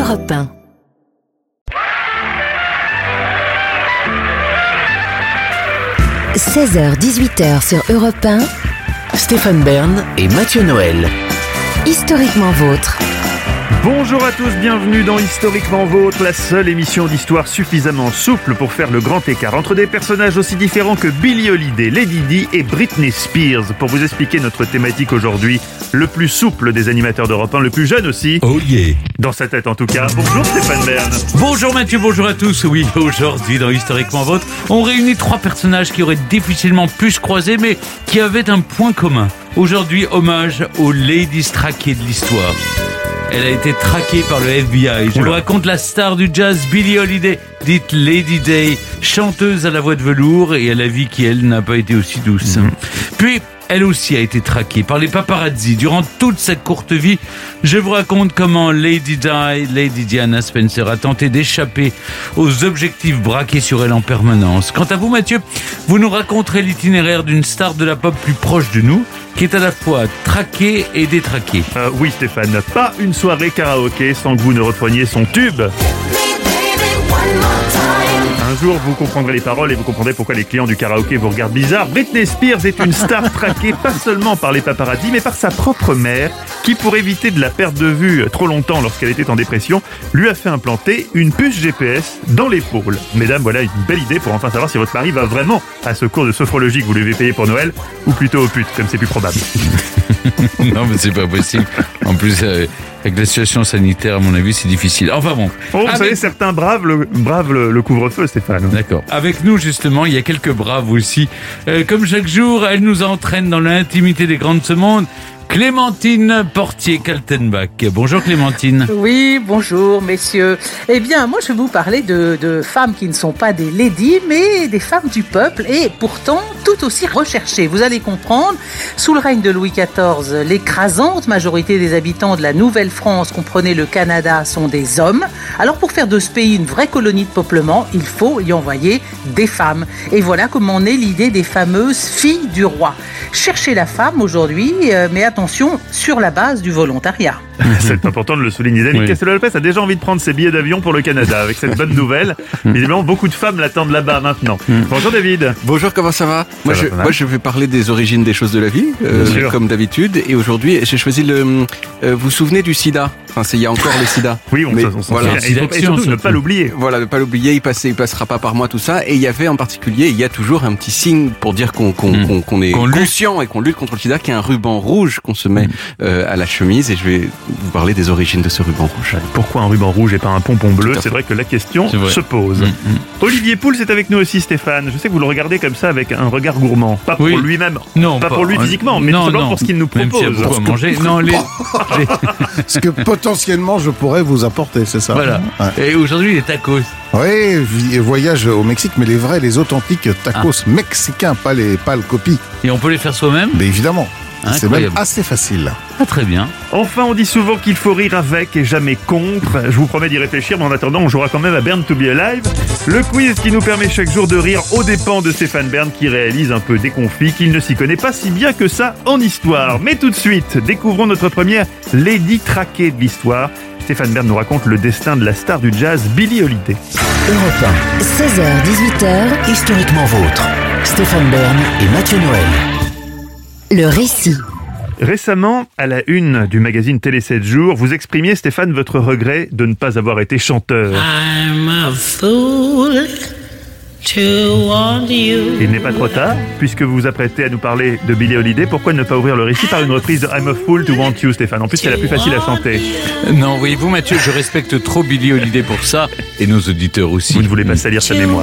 Europe 1. « 16h-18h sur Europe 1. Stéphane Bern et Mathieu Noël. Historiquement vôtre. Bonjour à tous, bienvenue dans Historiquement Vôtre, la seule émission d'histoire suffisamment souple pour faire le grand écart entre des personnages aussi différents que Billie Holiday, Lady Di et Britney Spears. Pour vous expliquer notre thématique aujourd'hui, le plus souple des animateurs d'Europe 1, le plus jeune aussi. Oh yeah. Dans sa tête en tout cas. Bonjour Stéphane Bern. Bonjour Mathieu, bonjour à tous. Oui, aujourd'hui dans Historiquement Vôtre, on réunit trois personnages qui auraient difficilement pu se croiser mais qui avaient un point commun. Aujourd'hui, hommage aux ladies traquées de l'histoire. Elle a été traquée par le FBI. Je vous raconte la star du jazz Billie Holiday, dite Lady Di, chanteuse à la voix de velours et à la vie qui, elle, n'a pas été aussi douce. Puis, elle aussi a été traquée par les paparazzi durant toute sa courte vie. Je vous raconte comment Lady Diana Spencer a tenté d'échapper aux objectifs braqués sur elle en permanence. Quant à vous, Mathieu, vous nous raconterez l'itinéraire d'une star de la pop plus proche de nous, qui est à la fois traquée et détraquée. Oui Stéphane, pas une soirée karaoké sans que vous ne repreniez son tube. Un jour, vous comprendrez les paroles et vous comprendrez pourquoi les clients du karaoké vous regardent bizarre. Britney Spears est une star traquée pas seulement par les paparazzi, mais par sa propre mère, qui, pour éviter de la perdre de vue trop longtemps lorsqu'elle était en dépression, lui a fait implanter une puce GPS dans l'épaule. Mesdames, voilà une belle idée pour enfin savoir si votre mari va vraiment à ce cours de sophrologie que vous lui avez payé pour Noël, ou plutôt aux putes, comme c'est plus probable. Non, mais c'est pas possible. En plus, avec la situation sanitaire, à mon avis, c'est difficile. Enfin bon. Oh, vous savez, certains bravent le couvre-feu, Stéphane. D'accord. Avec nous, justement, il y a quelques braves aussi. Comme chaque jour, elle nous entraîne dans l'intimité des grands de ce monde. Clémentine Portier-Kaltenbach. Bonjour Clémentine. Oui, bonjour messieurs. Eh bien, moi je vais vous parler de femmes qui ne sont pas des ladies, mais des femmes du peuple et pourtant tout aussi recherchées. Vous allez comprendre, sous le règne de Louis XIV, l'écrasante majorité des habitants de la Nouvelle-France, comprenez le Canada, sont des hommes. Alors pour faire de ce pays une vraie colonie de peuplement, il faut y envoyer des femmes. Et voilà comment naît l'idée des fameuses filles du roi. Cherchez la femme aujourd'hui, mais attention, sur la base du volontariat. C'est important de le souligner. David Castel-Lopez a déjà envie de prendre ses billets d'avion pour le Canada avec cette bonne nouvelle. Évidemment, beaucoup de femmes l'attendent là-bas maintenant. Bonjour David. Bonjour, comment ça va ? Moi, je vais parler des origines des choses de la vie, comme d'habitude. Et aujourd'hui, j'ai choisi vous vous souvenez du sida ? Enfin, il y a encore le sida. Oui, on s'en souvient. Et surtout, ne pas l'oublier. Voilà, ne pas l'oublier, il passera pas par moi, tout ça. Et il y avait en particulier, il y a toujours un petit signe pour dire qu'on est conscient et qu'on lutte contre le sida, qui est un ruban rouge qu'on se met à la chemise. Et je vais vous parler des origines de ce ruban rouge. Pourquoi un ruban rouge et pas un pompon bleu ? C'est vrai que la question se pose. Olivier Pouls est avec nous aussi, Stéphane. Je sais que vous le regardez comme ça avec un regard gourmand. Pas pour lui-même, pas pour lui physiquement, mais simplement pour ce qu'il nous propose. Même si pour manger. Non, ce que potentiellement je pourrais vous apporter, c'est ça. Voilà. Ouais. Et aujourd'hui, les tacos. Oui, voyage au Mexique, mais les authentiques tacos mexicains, pas le copie. Et on peut les faire soi-même ? Mais évidemment. Incroyable. C'est même assez facile. Ah, très bien. Enfin, on dit souvent qu'il faut rire avec et jamais contre. Je vous promets d'y réfléchir, mais en attendant, on jouera quand même à Bern to be Alive. Le quiz qui nous permet chaque jour de rire aux dépens de Stéphane Bern, qui réalise un peu déconfit qu'il ne s'y connaît pas si bien que ça en histoire. Mais tout de suite, découvrons notre première Lady traquée de l'histoire. Stéphane Bern nous raconte le destin de la star du jazz Billie Holiday. Europe 1. 16h-18h. Historiquement vôtre. Stéphane Bern et Mathieu Noël. Le récit. Récemment, à la une du magazine Télé 7 jours, vous exprimiez, Stéphane, votre regret de ne pas avoir été chanteur. I'm a fool to want you. Il n'est pas trop tard, puisque vous vous apprêtez à nous parler de Billie Holiday. Pourquoi ne pas ouvrir le récit par une reprise de I'm a fool to want you, Stéphane ? En plus, c'est la plus facile à chanter. Non, voyez-vous, Mathieu, je respecte trop Billie Holiday pour ça, et nos auditeurs aussi. Vous ne voulez pas salir sa mémoire.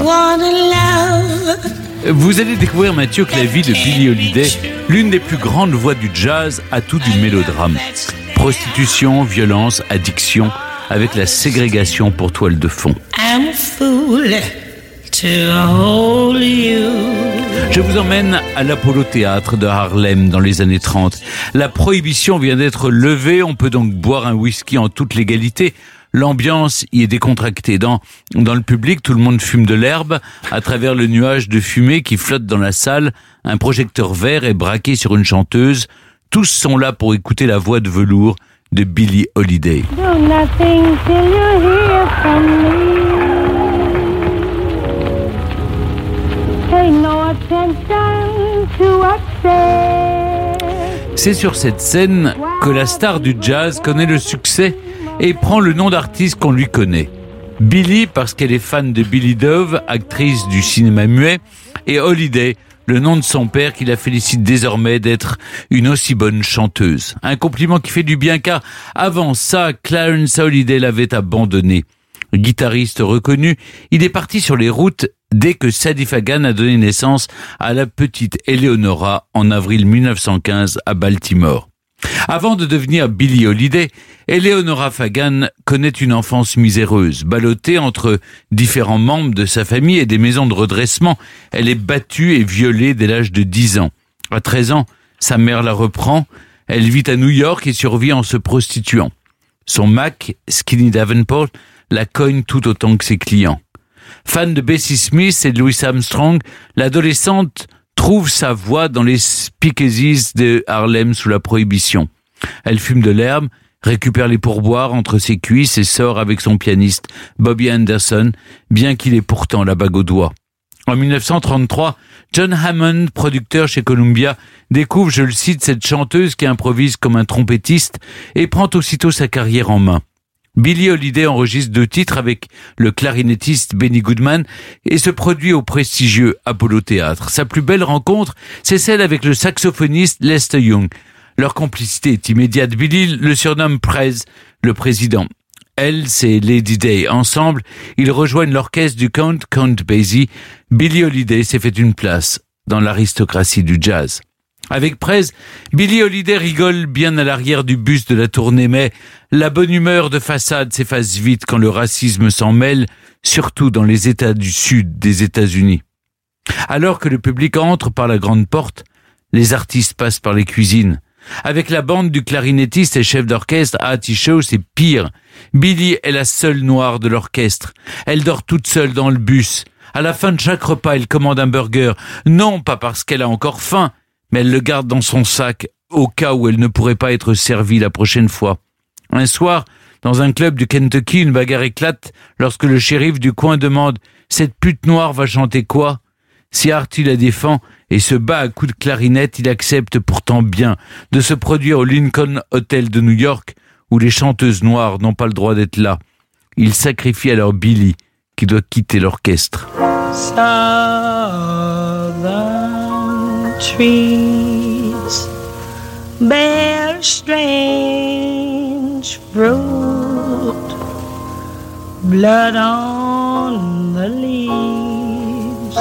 Vous allez découvrir, Mathieu, que la vie de Billie Holiday, l'une des plus grandes voix du jazz, a tout du mélodrame. Prostitution, violence, addiction, avec la ségrégation pour toile de fond. I'm a fool to hold you. Je vous emmène à l'Apollo Théâtre de Harlem dans les années 30. La prohibition vient d'être levée, on peut donc boire un whisky en toute légalité. L'ambiance y est décontractée. Dans le public, tout le monde fume de l'herbe. À travers le nuage de fumée qui flotte dans la salle, un projecteur vert est braqué sur une chanteuse. Tous sont là pour écouter la voix de velours de Billie Holiday. Do nothing till you hear from me. Pay no attention to what's said. C'est sur cette scène que la star du jazz connaît le succès et prend le nom d'artiste qu'on lui connaît. Billie parce qu'elle est fan de Billy Dove, actrice du cinéma muet, et Holiday, le nom de son père qui la félicite désormais d'être une aussi bonne chanteuse. Un compliment qui fait du bien car avant ça, Clarence Holiday l'avait abandonné. Guitariste reconnu, il est parti sur les routes dès que Sadie Fagan a donné naissance à la petite Eleonora en avril 1915 à Baltimore. Avant de devenir Billie Holiday, Eleonora Fagan connaît une enfance miséreuse. Ballottée entre différents membres de sa famille et des maisons de redressement, elle est battue et violée dès l'âge de 10 ans. À 13 ans, sa mère la reprend. Elle vit à New York et survit en se prostituant. Son Mac, Skinny Davenport, la cogne tout autant que ses clients. Fan de Bessie Smith et de Louis Armstrong, l'adolescente trouve sa voie dans les speakeasies de Harlem sous la prohibition. Elle fume de l'herbe, récupère les pourboires entre ses cuisses et sort avec son pianiste Bobby Anderson, bien qu'il ait pourtant la bague au doigt. En 1933, John Hammond, producteur chez Columbia, découvre, je le cite, cette chanteuse qui improvise comme un trompettiste et prend aussitôt sa carrière en main. Billie Holiday enregistre 2 titres avec le clarinettiste Benny Goodman et se produit au prestigieux Apollo Théâtre. Sa plus belle rencontre, c'est celle avec le saxophoniste Lester Young. Leur complicité est immédiate. Billie le surnomme Prez, le président. Elle, c'est Lady Day. Ensemble, ils rejoignent l'orchestre du Count Basie. Billie Holiday s'est fait une place dans l'aristocratie du jazz. Avec Prez, Billie Holiday rigole bien à l'arrière du bus de la tournée, mais la bonne humeur de façade s'efface vite quand le racisme s'en mêle, surtout dans les États du Sud des États-Unis. Alors que le public entre par la grande porte, les artistes passent par les cuisines. Avec la bande du clarinettiste et chef d'orchestre Artie Shaw, c'est pire. Billie est la seule noire de l'orchestre. Elle dort toute seule dans le bus. À la fin de chaque repas, elle commande un burger. Non pas parce qu'elle a encore faim, mais elle le garde dans son sac au cas où elle ne pourrait pas être servie la prochaine fois. Un soir, dans un club du Kentucky, une bagarre éclate lorsque le shérif du coin demande « Cette pute noire va chanter quoi ?» Si Artie la défend et se bat à coups de clarinette, il accepte pourtant bien de se produire au Lincoln Hotel de New York où les chanteuses noires n'ont pas le droit d'être là. Il sacrifie alors Billie qui doit quitter l'orchestre. Trees bear strange fruit, blood on the leaves,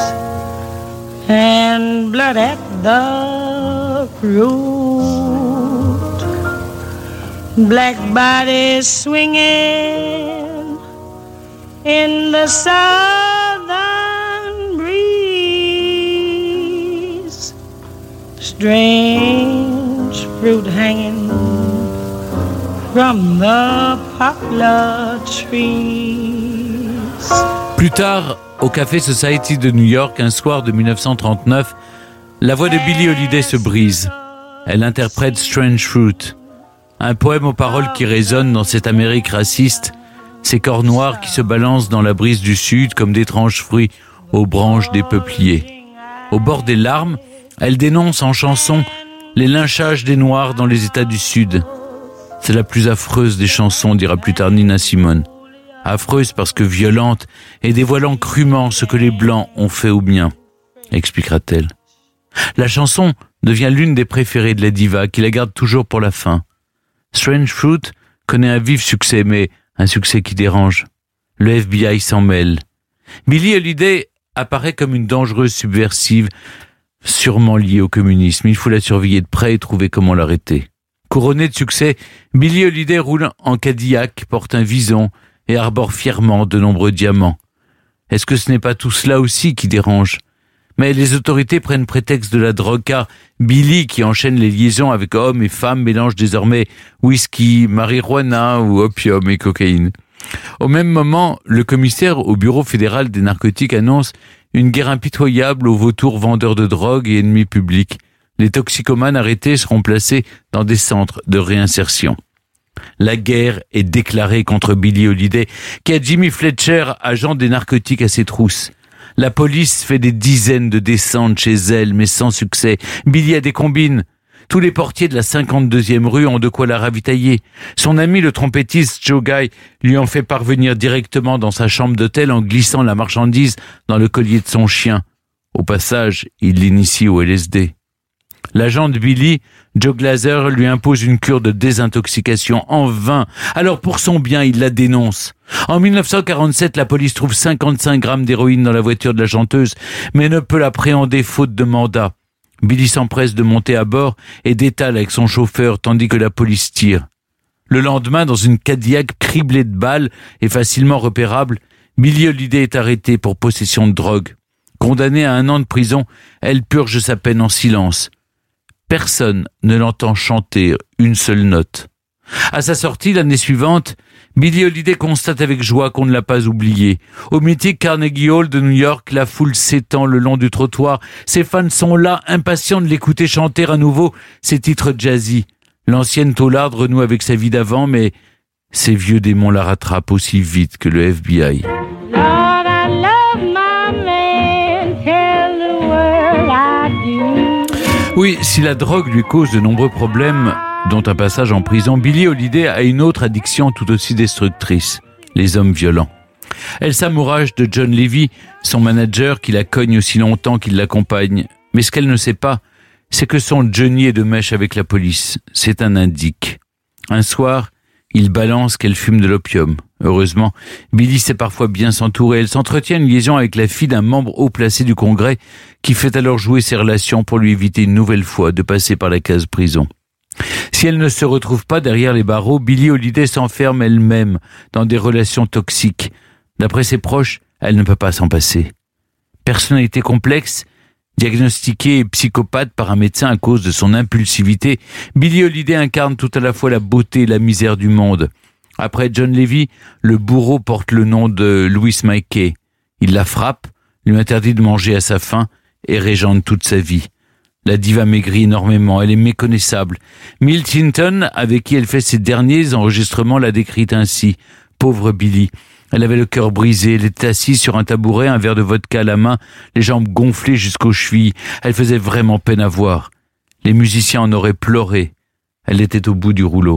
and blood at the root. Black bodies swinging in the southern breeze, strange fruit hanging from the poplar trees. Plus tard, au Café Society de New York, un soir de 1939, la voix de Billie Holiday se brise. Elle interprète Strange Fruit, un poème aux paroles qui résonnent dans cette Amérique raciste, ces corps noirs qui se balancent dans la brise du Sud comme d'étranges fruits aux branches des peupliers. Au bord des larmes, elle dénonce en chanson les lynchages des Noirs dans les États du Sud. C'est la plus affreuse des chansons, dira plus tard Nina Simone. Affreuse parce que violente et dévoilant crûment ce que les Blancs ont fait au mien, expliquera-t-elle. La chanson devient l'une des préférées de la diva qui la garde toujours pour la fin. Strange Fruit connaît un vif succès, mais un succès qui dérange. Le FBI s'en mêle. Billie Holiday apparaît comme une dangereuse subversive, sûrement liée au communisme. Il faut la surveiller de près et trouver comment l'arrêter. Couronnée de succès, Billie Holiday roule en Cadillac, porte un vison et arbore fièrement de nombreux diamants. Est-ce que ce n'est pas tout cela aussi qui dérange ? Mais les autorités prennent prétexte de la drogue car Billie, qui enchaîne les liaisons avec hommes et femmes, mélange désormais whisky, marijuana ou opium et cocaïne. Au même moment, le commissaire au Bureau fédéral des narcotiques annonce une guerre impitoyable aux vautours vendeurs de drogue et ennemis publics. Les toxicomanes arrêtés seront placés dans des centres de réinsertion. La guerre est déclarée contre Billie Holiday, qui a Jimmy Fletcher, agent des narcotiques, à ses trousses. La police fait des dizaines de descentes chez elle, mais sans succès. Billie a des combines. Tous les portiers de la 52e rue ont de quoi la ravitailler. Son ami, le trompettiste Joe Guy, lui en fait parvenir directement dans sa chambre d'hôtel en glissant la marchandise dans le collier de son chien. Au passage, il l'initie au LSD. L'agent de Billie, Joe Glazer, lui impose une cure de désintoxication en vain. Alors pour son bien, il la dénonce. En 1947, la police trouve 55 grammes d'héroïne dans la voiture de la chanteuse, mais ne peut l'appréhender faute de mandat. Billie s'empresse de monter à bord et d'étale avec son chauffeur tandis que la police tire. Le lendemain, dans une Cadillac criblée de balles et facilement repérable, Billie Holiday est arrêtée pour possession de drogue. Condamnée à 1 an de prison, elle purge sa peine en silence. Personne ne l'entend chanter une seule note. À sa sortie l'année suivante, Billie Holiday constate avec joie qu'on ne l'a pas oubliée. Au mythique Carnegie Hall de New York, la foule s'étend le long du trottoir. Ses fans sont là, impatients de l'écouter chanter à nouveau ses titres jazzy. L'ancienne taularde renoue avec sa vie d'avant, mais ses vieux démons la rattrapent aussi vite que le FBI. Lord, I love my man, tell the world I do. Oui, si la drogue lui cause de nombreux problèmes, dont un passage en prison, Billie Holiday a une autre addiction tout aussi destructrice, les hommes violents. Elle s'amourage de John Levy, son manager qui la cogne aussi longtemps qu'il l'accompagne. Mais ce qu'elle ne sait pas, c'est que son Johnny est de mèche avec la police. C'est un indique. Un soir, il balance qu'elle fume de l'opium. Heureusement, Billie sait parfois bien s'entourer. Elle s'entretient une liaison avec la fille d'un membre haut placé du Congrès qui fait alors jouer ses relations pour lui éviter une nouvelle fois de passer par la case prison. Si elle ne se retrouve pas derrière les barreaux, Billie Holiday s'enferme elle-même dans des relations toxiques. D'après ses proches, elle ne peut pas s'en passer. Personnalité complexe, diagnostiquée et psychopathe par un médecin à cause de son impulsivité, Billie Holiday incarne tout à la fois la beauté et la misère du monde. Après John Levy, le bourreau porte le nom de Louis Mackey. Il la frappe, lui interdit de manger à sa faim et régente toute sa vie. La diva maigrit énormément, elle est méconnaissable. Milt Hinton, avec qui elle fait ses derniers enregistrements, la décrit ainsi. Pauvre Billie. Elle avait le cœur brisé, elle était assise sur un tabouret, un verre de vodka à la main, les jambes gonflées jusqu'aux chevilles. Elle faisait vraiment peine à voir. Les musiciens en auraient pleuré. Elle était au bout du rouleau.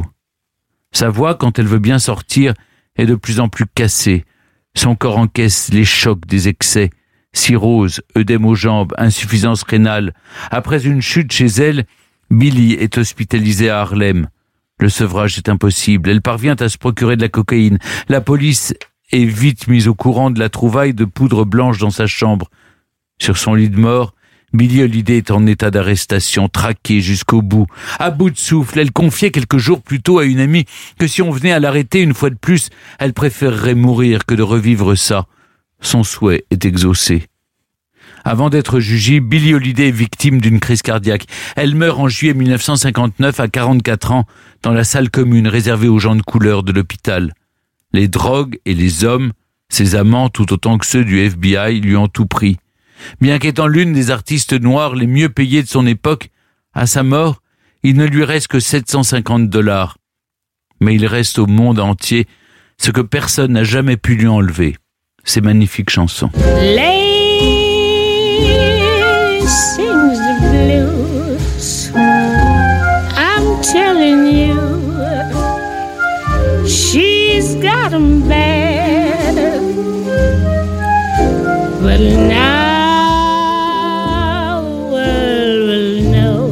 Sa voix, quand elle veut bien sortir, est de plus en plus cassée. Son corps encaisse les chocs des excès. Cirrhose, œdème aux jambes, insuffisance rénale. Après une chute chez elle, Billie est hospitalisée à Harlem. Le sevrage est impossible. Elle parvient à se procurer de la cocaïne. La police est vite mise au courant de la trouvaille de poudre blanche dans sa chambre. Sur son lit de mort, Billie Holiday est en état d'arrestation, traquée jusqu'au bout. À bout de souffle, elle confiait quelques jours plus tôt à une amie que si on venait à l'arrêter une fois de plus, elle préférerait mourir que de revivre ça. Son souhait est exaucé. Avant d'être jugée, Billie Holiday est victime d'une crise cardiaque. Elle meurt en juillet 1959 à 44 ans dans la salle commune réservée aux gens de couleur de l'hôpital. Les drogues et les hommes, ses amants tout autant que ceux du FBI, lui ont tout pris. Bien qu'étant l'une des artistes noires les mieux payées de son époque, à sa mort, il ne lui reste que $750. Mais il reste au monde entier ce que personne n'a jamais pu lui enlever. Ces magnifiques chansons. Sings the blues. I'm telling you, she's got 'em bad. But now the world will know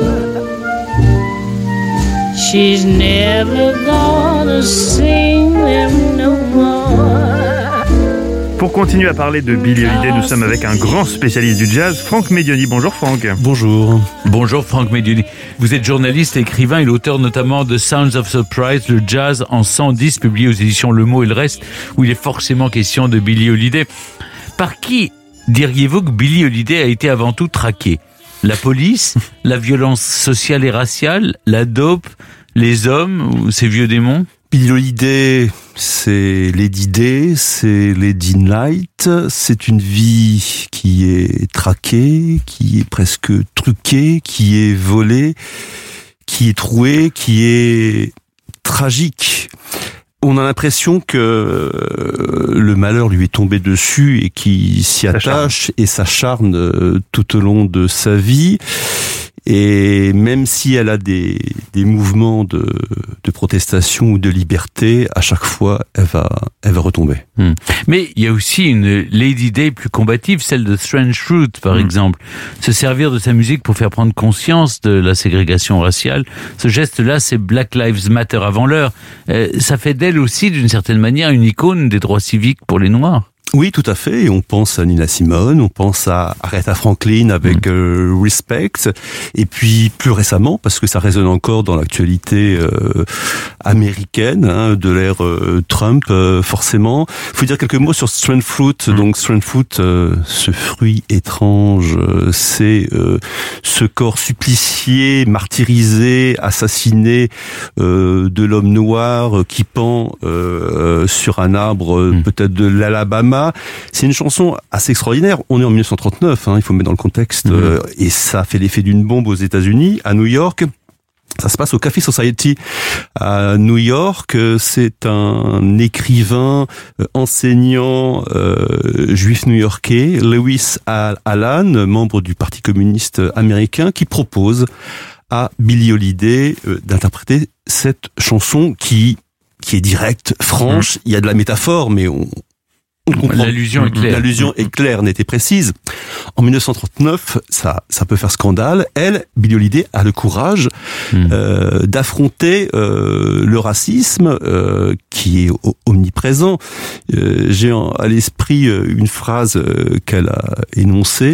she's never gonna sing them no more. Pour continuer à parler de Billie Holiday, nous sommes avec un grand spécialiste du jazz, Franck Medioni. Bonjour Franck. Bonjour. Bonjour Franck Medioni. Vous êtes journaliste, écrivain et l'auteur notamment de Sounds of Surprise, le jazz en 110, publié aux éditions Le Mot et le Reste, où il est forcément question de Billie Holiday. Par qui diriez-vous que Billie Holiday a été avant tout traquée ? La police, la violence sociale et raciale, la dope, les hommes ou ces vieux démons ? Billie Holiday, c'est Lady Day, c'est Lady Night, c'est une vie qui est traquée, qui est presque truquée, qui est volée, qui est trouée, qui est tragique. On a l'impression que le malheur lui est tombé dessus et qu'il s'y attache et s'acharne tout au long de sa vie. Et même si elle a des mouvements de protestation ou de liberté, à chaque fois, elle va retomber. Mais il y a aussi une Lady Day plus combative, celle de Strange Fruit, par exemple. Se servir de sa musique pour faire prendre conscience de la ségrégation raciale. Ce geste-là, c'est Black Lives Matter avant l'heure. Ça fait d'elle aussi, d'une certaine manière, une icône des droits civiques pour les Noirs. Oui, tout à fait. Et on pense à Nina Simone, on pense à Aretha Franklin avec Respect. Et puis plus récemment, parce que ça résonne encore dans l'actualité américaine, de l'ère Trump, forcément. Il faut dire quelques mots sur Strange Fruit. Donc Strange Fruit, ce fruit étrange, c'est ce corps supplicié, martyrisé, assassiné de l'homme noir qui pend sur un arbre, peut-être de l'Alabama. C'est une chanson assez extraordinaire. On est en 1939, il faut mettre dans le contexte, et ça fait l'effet d'une bombe aux États-Unis, à New York. Ça se passe au Café Society à New York. C'est un écrivain, enseignant juif new-yorkais, Lewis Allen, membre du Parti communiste américain, qui propose à Billie Holiday d'interpréter cette chanson qui est directe, franche. Il y a de la métaphore, mais on comprend. L'allusion est claire. L'allusion est claire, nette et précise. En 1939, ça peut faire scandale. Billie Holiday a le courage d'affronter le racisme qui est omniprésent. J'ai à l'esprit une phrase qu'elle a énoncée.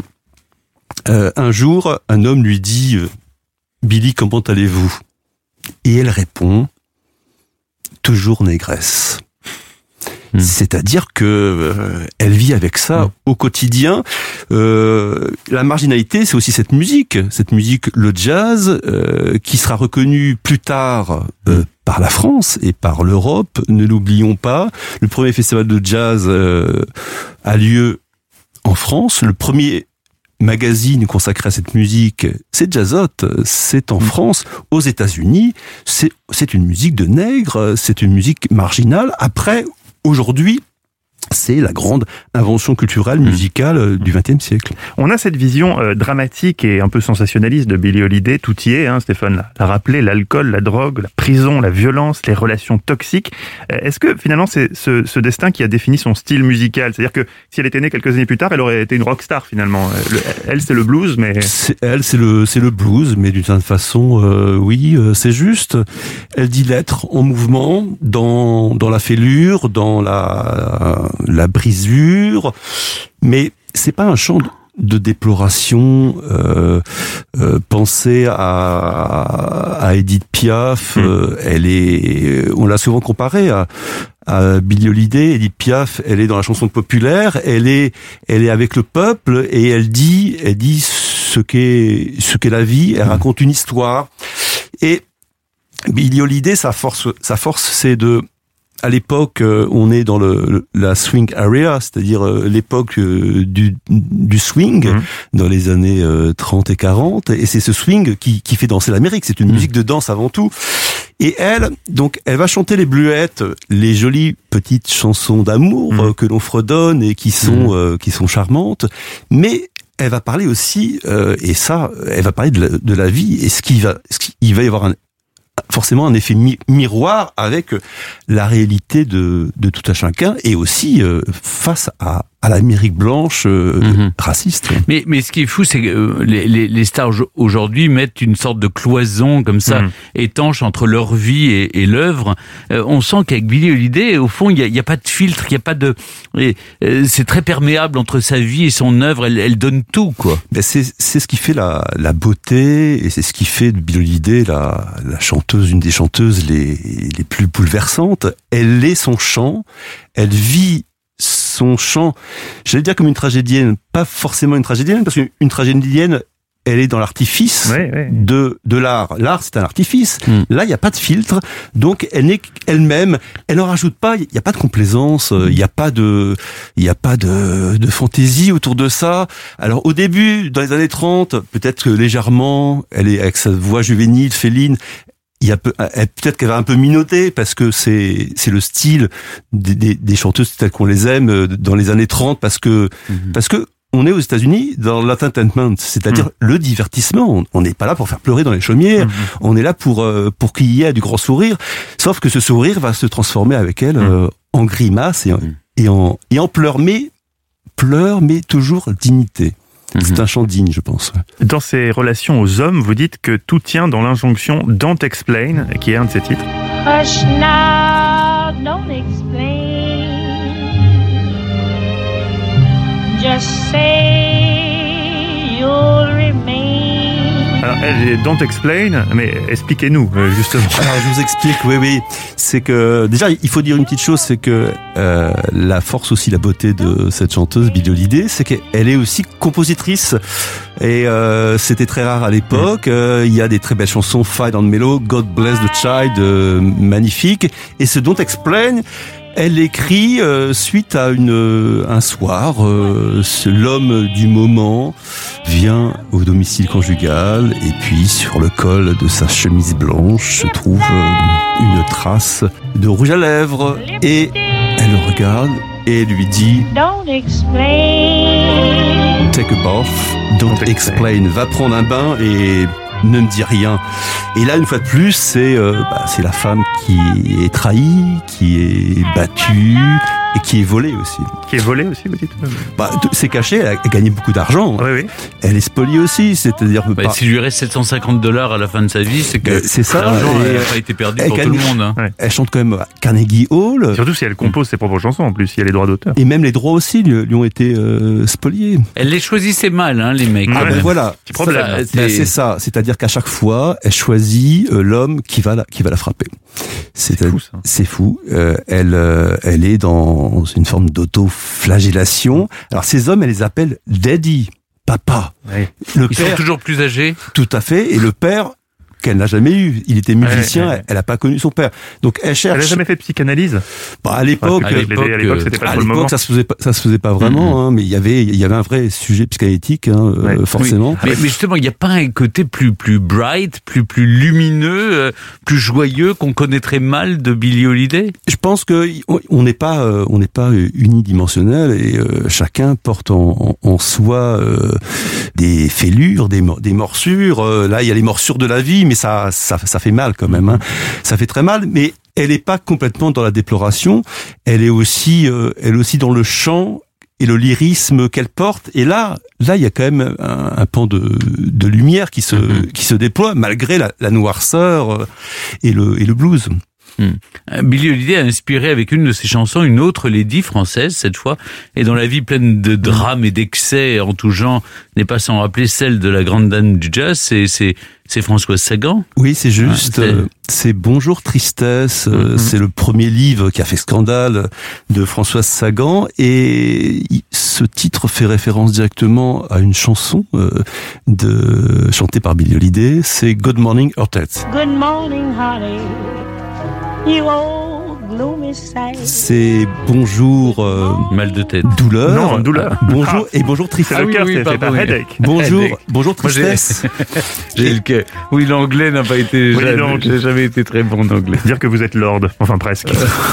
Un jour, un homme lui dit « Billie, comment allez-vous ?» Et elle répond « Toujours négresse ». C'est-à-dire que elle vit avec ça au quotidien. La marginalité, c'est aussi cette musique, le jazz, qui sera reconnue plus tard par la France et par l'Europe. Ne l'oublions pas. Le premier festival de jazz a lieu en France. Le premier magazine consacré à cette musique, c'est Jazzot, c'est en France. Aux États-Unis, c'est une musique de nègres, c'est une musique marginale. Après, aujourd'hui, c'est la grande invention culturelle, musicale du XXe siècle. On a cette vision dramatique et un peu sensationnaliste de Billie Holiday, tout y est, Stéphane l'a rappelé, l'alcool, la drogue, la prison, la violence, les relations toxiques. Est-ce que finalement c'est ce destin qui a défini son style musical? C'est-à-dire que si elle était née quelques années plus tard, elle aurait été une rockstar finalement. Elle, c'est le blues, mais... C'est le blues, mais d'une certaine façon, oui, c'est juste. Elle dit l'être en mouvement, dans la fêlure, dans la brisure, mais c'est pas un chant de déploration. Pensez à Edith Piaf. On l'a souvent comparée à Billie Holiday. Edith Piaf, elle est dans la chanson populaire, elle est avec le peuple et elle dit ce qu'est la vie. Elle raconte une histoire. Et Billie Holiday, sa force, c'est à l'époque, on est dans la swing area, c'est-à-dire l'époque du swing, dans les années 30 et 40, et c'est ce swing qui fait danser l'Amérique. C'est une musique de danse avant tout. Et elle va chanter les bleuettes, les jolies petites chansons d'amour que l'on fredonne et qui sont charmantes, mais elle va parler aussi, elle va parler de la vie, et il va y avoir forcément un effet miroir avec la réalité de tout un chacun, et aussi face à l'Amérique blanche raciste. Mais ce qui est fou, c'est que les stars aujourd'hui mettent une sorte de cloison comme ça, étanche entre leur vie et l'œuvre. On sent qu'avec Billie Holiday, au fond, il y a pas de filtre, il y a pas de... c'est très perméable entre sa vie et son œuvre. Elle donne tout, quoi. Ben c'est ce qui fait la beauté, et c'est ce qui fait de Billie Holiday la chanteuse, une des chanteuses les plus bouleversantes. Elle est son chant, elle vit son chant, j'allais dire comme une tragédienne, pas forcément une tragédienne, parce qu'une tragédienne, elle est dans l'artifice de l'art. L'art, c'est un artifice. Là, il n'y a pas de filtre, donc elle n'est qu'elle-même. Elle n'en rajoute pas. Il n'y a pas de complaisance. Il n'y a pas de fantaisie autour de ça. Alors, au début, dans les années 30, peut-être que légèrement, elle est avec sa voix juvénile, féline. il y a peut-être qu'elle va un peu minoter parce que c'est le style des chanteuses telles qu'on les aime dans les années 30 parce que on est aux États-Unis dans l'entertainment, c'est-à-dire le divertissement. On n'est pas là pour faire pleurer dans les chaumières. On est là pour qu'il y ait du grand sourire. Sauf que ce sourire va se transformer avec elle en grimace et en pleurs, mais toujours dignité. C'est un chant digne, je pense. Dans ses relations aux hommes, vous dites que tout tient dans l'injonction « Don't explain », qui est un de ses titres. Hush now, don't explain. Just say you'll remain. Alors, elle est « Don't explain », mais expliquez-nous, justement. Alors, je vous explique, oui. C'est que, déjà, il faut dire une petite chose, c'est que la force aussi, la beauté de cette chanteuse, Billie Holiday, c'est qu'elle est aussi compositrice. Et c'était très rare à l'époque. Il y a des très belles chansons, Fight on Mellow, God Bless the Child, magnifique. Et ce Don't Explain, elle écrit suite à un soir, l'homme du moment vient au domicile conjugal et puis sur le col de sa chemise blanche se trouve une trace de rouge à lèvres et elle le regarde et lui dit Don't explain. Take a bath, don't explain. Va prendre un bain et ne me dis rien. Et là, une fois de plus, c'est la femme qui est trahie, qui est battue et qui est volée aussi. Qui est volée aussi, vous dites? C'est caché, elle a gagné beaucoup d'argent. Oui. Elle est spoliée aussi, c'est-à-dire... S'il lui reste $750 à la fin de sa vie, c'est que l'argent n'a pas été perdu pour tout le monde. Hein. Ouais. Elle chante quand même à Carnegie Hall. Surtout si elle compose ses propres chansons, en plus, il y a les droits d'auteur. Et même les droits aussi lui ont été spoliés. Elle les choisissait mal, les mecs. Voilà. Petit problème. C'est ça. C'est-à-dire qu'à chaque fois, elle choisit l'homme qui va la frapper. C'est fou, ça. C'est fou. Elle est dans une forme d'auto-flagellation. Alors ces hommes, elle les appelle daddy, papa. Oui. Ils sont toujours plus âgés. Tout à fait. Et le père, qu'elle n'a jamais eu. Il était musicien, elle n'a pas connu son père. Donc elle cherche. Elle n'a jamais fait de psychanalyse. À l'époque, c'était pas trop le moment. Ça se faisait pas vraiment, mais il y avait un vrai sujet psychanalytique, forcément. Oui. Mais justement, il n'y a pas un côté plus bright, plus lumineux, plus joyeux qu'on connaîtrait mal de Billie Holiday. Je pense que on n'est pas unidimensionnel et chacun porte en soi des fêlures, des morsures. Là, il y a les morsures de la vie, mais ça fait mal quand même. Hein. Ça fait très mal, mais elle n'est pas complètement dans la déploration. Elle est aussi dans le chant et le lyrisme qu'elle porte. Et là, il y a quand même un pan de lumière qui se déploie malgré la noirceur et le blues. Billie Holiday a inspiré avec une de ses chansons une autre lady française cette fois, et dont la vie pleine de drames et d'excès en tout genre n'est pas sans rappeler celle de la grande dame du jazz. C'est Françoise Sagan. Oui, c'est juste. C'est Bonjour Tristesse. C'est le premier livre qui a fait scandale de Françoise Sagan, et ce titre fait référence directement à une chanson chantée par Billie Holiday. C'est Good Morning Heartache. Good morning, honey. You old gloomy sight. C'est bonjour mal de tête, douleur. Non, douleur. Bonjour et bonjour tristesse. C'est le cœur, c'est pas headache. Bonjour tristesse. Oui, l'anglais n'a pas été. J'ai jamais été très bon en anglais. Dire que vous êtes lord, enfin presque.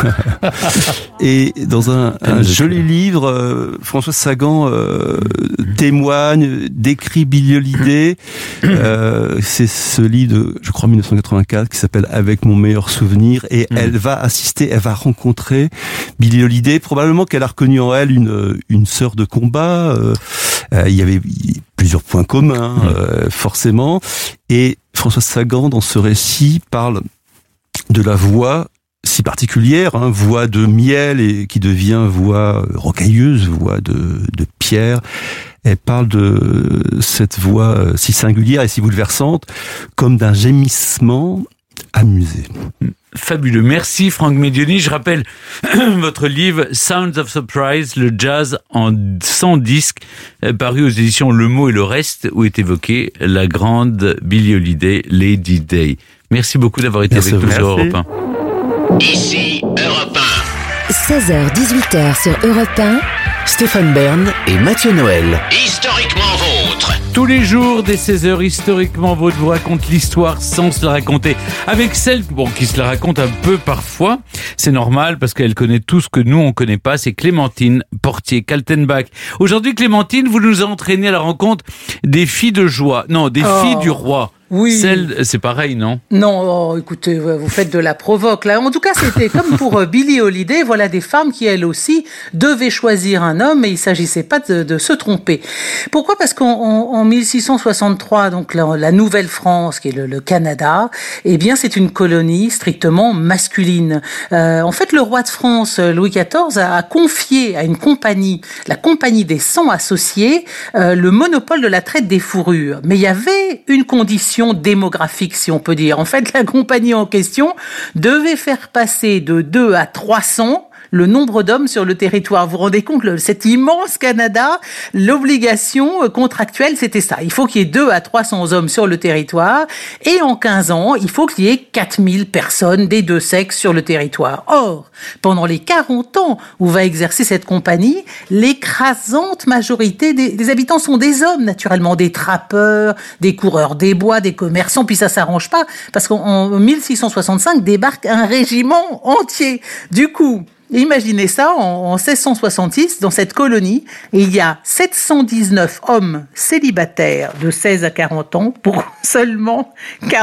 Et dans un joli livre, Françoise Sagan témoigne, décrit Billie Holiday. C'est ce livre, je crois 1984, qui s'appelle Avec mon meilleur souvenir, et elle va rencontrer Billie Holiday. Probablement qu'elle a reconnu en elle une sœur de combat. Il y avait plusieurs points communs, forcément. Et Françoise Sagan, dans ce récit, parle de la voix si particulière, voix de miel et qui devient voix rocailleuse, voix de pierre. Elle parle de cette voix si singulière et si bouleversante comme d'un gémissement amusé. Fabuleux. Merci Franck Medioni. Je rappelle votre livre Sounds of Surprise, le jazz en 100 disques, paru aux éditions Le Mot et le Reste, où est évoquée la grande Billie Holiday, Lady Day. Merci beaucoup d'avoir été avec nous sur Europe 1. Ici Europe 1. 16h-18h sur Europe 1. Stéphane Bern et Mathieu Noël. Historiquement vôtre. vôtre. Tous les jours, dès 16h, historiquement vôtre vous raconte l'histoire sans se la raconter. Avec celle qui se la raconte un peu parfois. C'est normal parce qu'elle connaît tout ce que nous, on connaît pas. C'est Clémentine Portier-Kaltenbach. Aujourd'hui, Clémentine, vous nous entraînez à la rencontre des filles de joie. Non, des filles du roi. Oui. C'est pareil, non? Non, écoutez, vous faites de la provoque là. En tout cas, c'était comme pour Billie Holiday. Voilà des femmes qui, elles aussi, devaient choisir un homme et il s'agissait pas de se tromper. Pourquoi? Parce qu'en 1663, donc la Nouvelle-France, qui est le Canada, eh bien, c'est une colonie strictement masculine. En fait, le roi de France, Louis XIV, a confié à une compagnie, la Compagnie des 100 associés, le monopole de la traite des fourrures. Mais il y avait une condition démographique, si on peut dire. En fait, la compagnie en question devait faire passer de 2 à 300 le nombre d'hommes sur le territoire. Vous vous rendez compte, cet immense Canada, l'obligation contractuelle, c'était ça. Il faut qu'il y ait 2 à 300 hommes sur le territoire et en 15 ans, il faut qu'il y ait 4000 personnes des deux sexes sur le territoire. Or, pendant les 40 ans où va exercer cette compagnie, l'écrasante majorité des habitants sont des hommes, naturellement, des trappeurs, des coureurs des bois, des commerçants, puis ça s'arrange pas parce qu'en 1665 débarque un régiment entier. Du coup, imaginez ça, en 1666, dans cette colonie, il y a 719 hommes célibataires de 16 à 40 ans pour seulement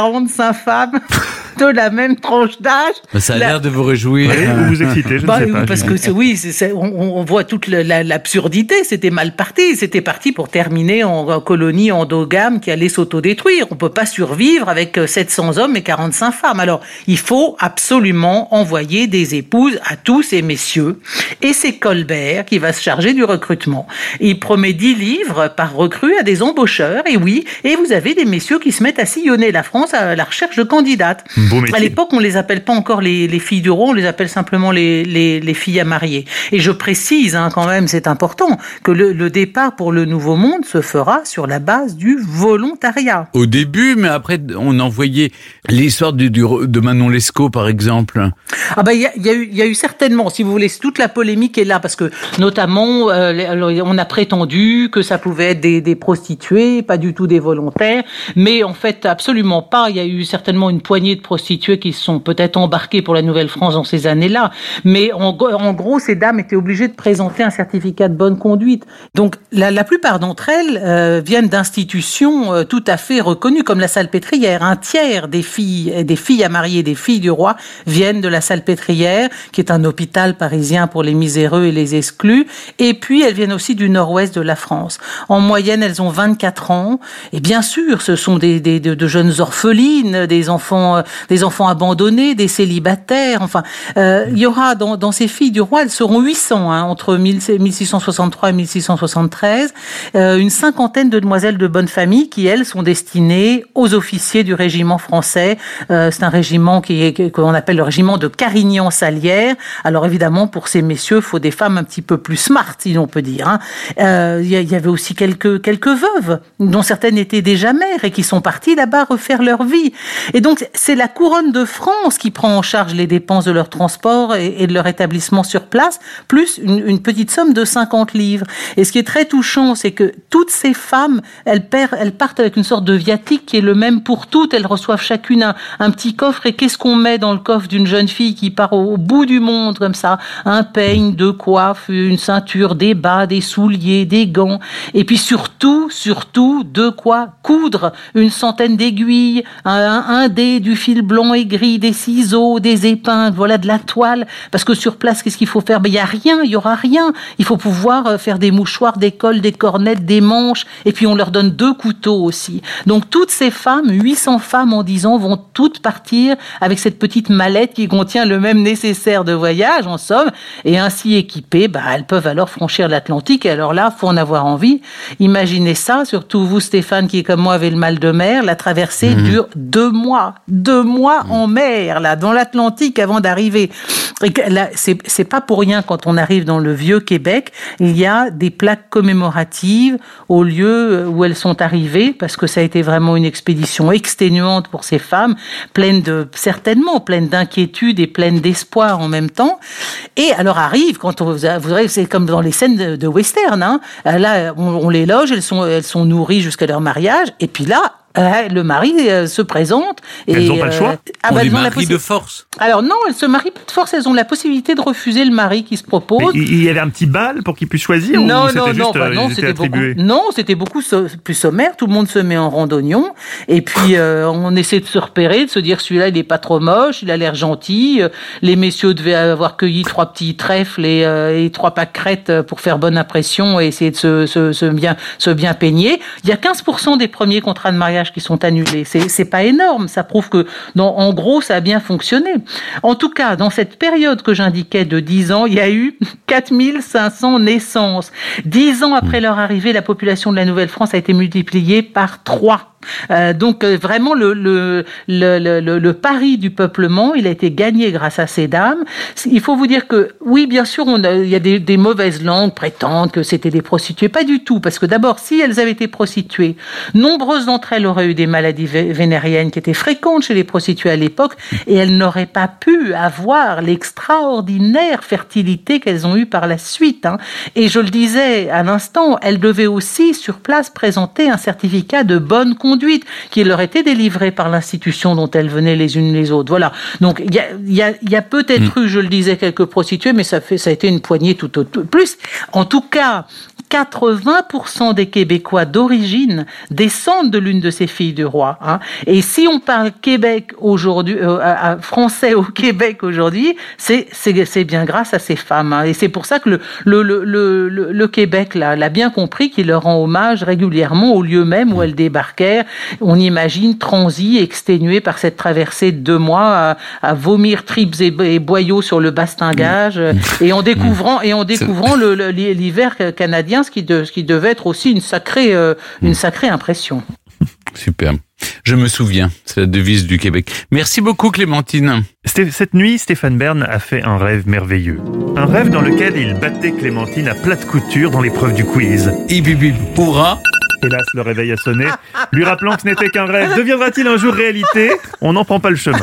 45 femmes de la même tranche d'âge. Ça a l'air de vous réjouir. Oui, vous vous excitez, je ne sais pas. Parce que on voit toute l'absurdité. C'était mal parti. C'était parti pour terminer en colonie endogame qui allait s'autodétruire. On peut pas survivre avec 700 hommes et 45 femmes. Alors, il faut absolument envoyer des épouses à tous ces messieurs. Et c'est Colbert qui va se charger du recrutement. Il promet 10 livres par recrue à des embaucheurs. Et oui, et vous avez des messieurs qui se mettent à sillonner la France à la recherche de candidates. À l'époque, on les appelle pas encore les filles du roi, on les appelle simplement les filles à marier. Et je précise, quand même, c'est important, que le départ pour le Nouveau Monde se fera sur la base du volontariat. Au début, mais après, on envoyait l'histoire de Manon Lescaut, par exemple. Ah ben, il y a eu certainement, si vous voulez, toute la polémique est là, parce que, notamment, on a prétendu que ça pouvait être des prostituées, pas du tout des volontaires, mais en fait, absolument pas. Il y a eu certainement une poignée de prostituées qui se sont peut-être embarquées pour la Nouvelle-France dans ces années-là. Mais en gros, ces dames étaient obligées de présenter un certificat de bonne conduite. Donc, la plupart d'entre elles viennent d'institutions tout à fait reconnues, comme la Salpêtrière. Un tiers des filles à marier, des filles du roi, viennent de la Salpêtrière, qui est un hôpital parisien pour les miséreux et les exclus. Et puis, elles viennent aussi du nord-ouest de la France. En moyenne, elles ont 24 ans. Et bien sûr, ce sont de jeunes orphelines, des enfants abandonnés, des célibataires. Enfin, il y aura dans ces filles du roi, elles seront 800 entre 1663 et 1673, une cinquantaine de demoiselles de bonne famille qui, elles, sont destinées aux officiers du régiment français. C'est un régiment qu'on appelle le régiment de Carignan-Salière. Alors évidemment, pour ces messieurs, il faut des femmes un petit peu plus smart, si l'on peut dire. Il y avait aussi quelques veuves, dont certaines étaient déjà mères et qui sont parties là-bas refaire leur vie. Et donc, c'est la couronne de France qui prend en charge les dépenses de leur transport et de leur établissement sur place, plus une petite somme de 50 livres. Et ce qui est très touchant, c'est que toutes ces femmes, elles partent avec une sorte de viatique qui est le même pour toutes. Elles reçoivent chacune un petit coffre. Et qu'est-ce qu'on met dans le coffre d'une jeune fille qui part au bout du monde comme ça? Un peigne, deux coiffes, une ceinture, des bas, des souliers, des gants. Et puis surtout, de quoi coudre une centaine d'aiguilles, un dé, du fil blanc et gris, des ciseaux, des épingles, voilà, de la toile. Parce que sur place, qu'est-ce qu'il faut faire? Il y a rien, il y aura rien. Il faut pouvoir faire des mouchoirs, des cols, des cornettes, des manches. Et puis on leur donne 2 couteaux aussi. Donc toutes ces femmes, 800 femmes en 10 ans, vont toutes partir avec cette petite mallette qui contient le même nécessaire de voyage, en somme. Et ainsi équipées, elles peuvent alors franchir l'Atlantique. Et alors là, faut en avoir envie. Imaginez ça, surtout vous, Stéphane, qui comme moi avez le mal de mer. La traversée dure 2 mois. 2 mois en mer, là, dans l'Atlantique avant d'arriver. Et là, c'est pas pour rien quand on arrive dans le vieux Québec, il y a des plaques commémoratives au lieu où elles sont arrivées, parce que ça a été vraiment une expédition exténuante pour ces femmes, pleine d'inquiétude et pleine d'espoir en même temps. Et alors arrive, quand vous savez, c'est comme dans les scènes de western, hein. Là, on les loge, elles sont nourries jusqu'à leur mariage, et puis là, le mari se présente. Et elles n'ont pas le choix. On les marie de force. Alors non, elles se marient pas de force, elles ont la possibilité de refuser le mari qui se propose. Mais il y avait un petit bal pour qu'ils puissent choisir non, ou c'était beaucoup plus sommaire. Tout le monde se met en randonnion et puis on essaie de se repérer, de se dire celui-là il est pas trop moche, il a l'air gentil. Les messieurs devaient avoir cueilli 3 petits trèfles et 3 pâquerettes pour faire bonne impression et essayer de se bien peigner. Il y a 15% des premiers contrats de mariage qui sont annulés. C'est pas énorme. Ça prouve que, en gros, ça a bien fonctionné. En tout cas, dans cette période que j'indiquais de 10 ans, il y a eu 4500 naissances. 10 ans après leur arrivée, la population de la Nouvelle-France a été multipliée par 3. Donc vraiment le pari du peuplement, il a été gagné grâce à ces dames. Il faut vous dire que oui, bien sûr, il y a des mauvaises langues prétendent que c'était des prostituées, pas du tout, parce que d'abord, si elles avaient été prostituées, nombreuses d'entre elles auraient eu des maladies vénériennes qui étaient fréquentes chez les prostituées à l'époque, et elles n'auraient pas pu avoir l'extraordinaire fertilité qu'elles ont eue par la suite. Hein. Et je le disais à l'instant, elles devaient aussi sur place présenter un certificat de bonne conduite qui leur était délivré par l'institution dont elles venaient les unes les autres. Voilà. Donc il y a peut-être eu, je le disais, quelques prostituées, mais ça a été une poignée tout plus. En tout cas, 80% des Québécois d'origine descendent de l'une de ces filles du roi. Hein. Et si on parle Québec aujourd'hui, français au Québec aujourd'hui, c'est bien grâce à ces femmes. Hein. Et c'est pour ça que le Québec l'a bien compris, qu'il leur rend hommage régulièrement au lieu même où elles débarquèrent. On imagine transis, exténués par cette traversée de 2 mois, à vomir tripes et boyaux sur le bastingage, et en découvrant l'hiver canadien, ce qui devait être aussi une sacrée impression. Super. Je me souviens, c'est la devise du Québec. Merci beaucoup Clémentine. Cette nuit, Stéphane Bern a fait un rêve merveilleux. Un rêve dans lequel il battait Clémentine à plate couture dans l'épreuve du quiz. Pourra. Hélas, le réveil a sonné, lui rappelant que ce n'était qu'un rêve. Deviendra-t-il un jour réalité ? On n'en prend pas le chemin.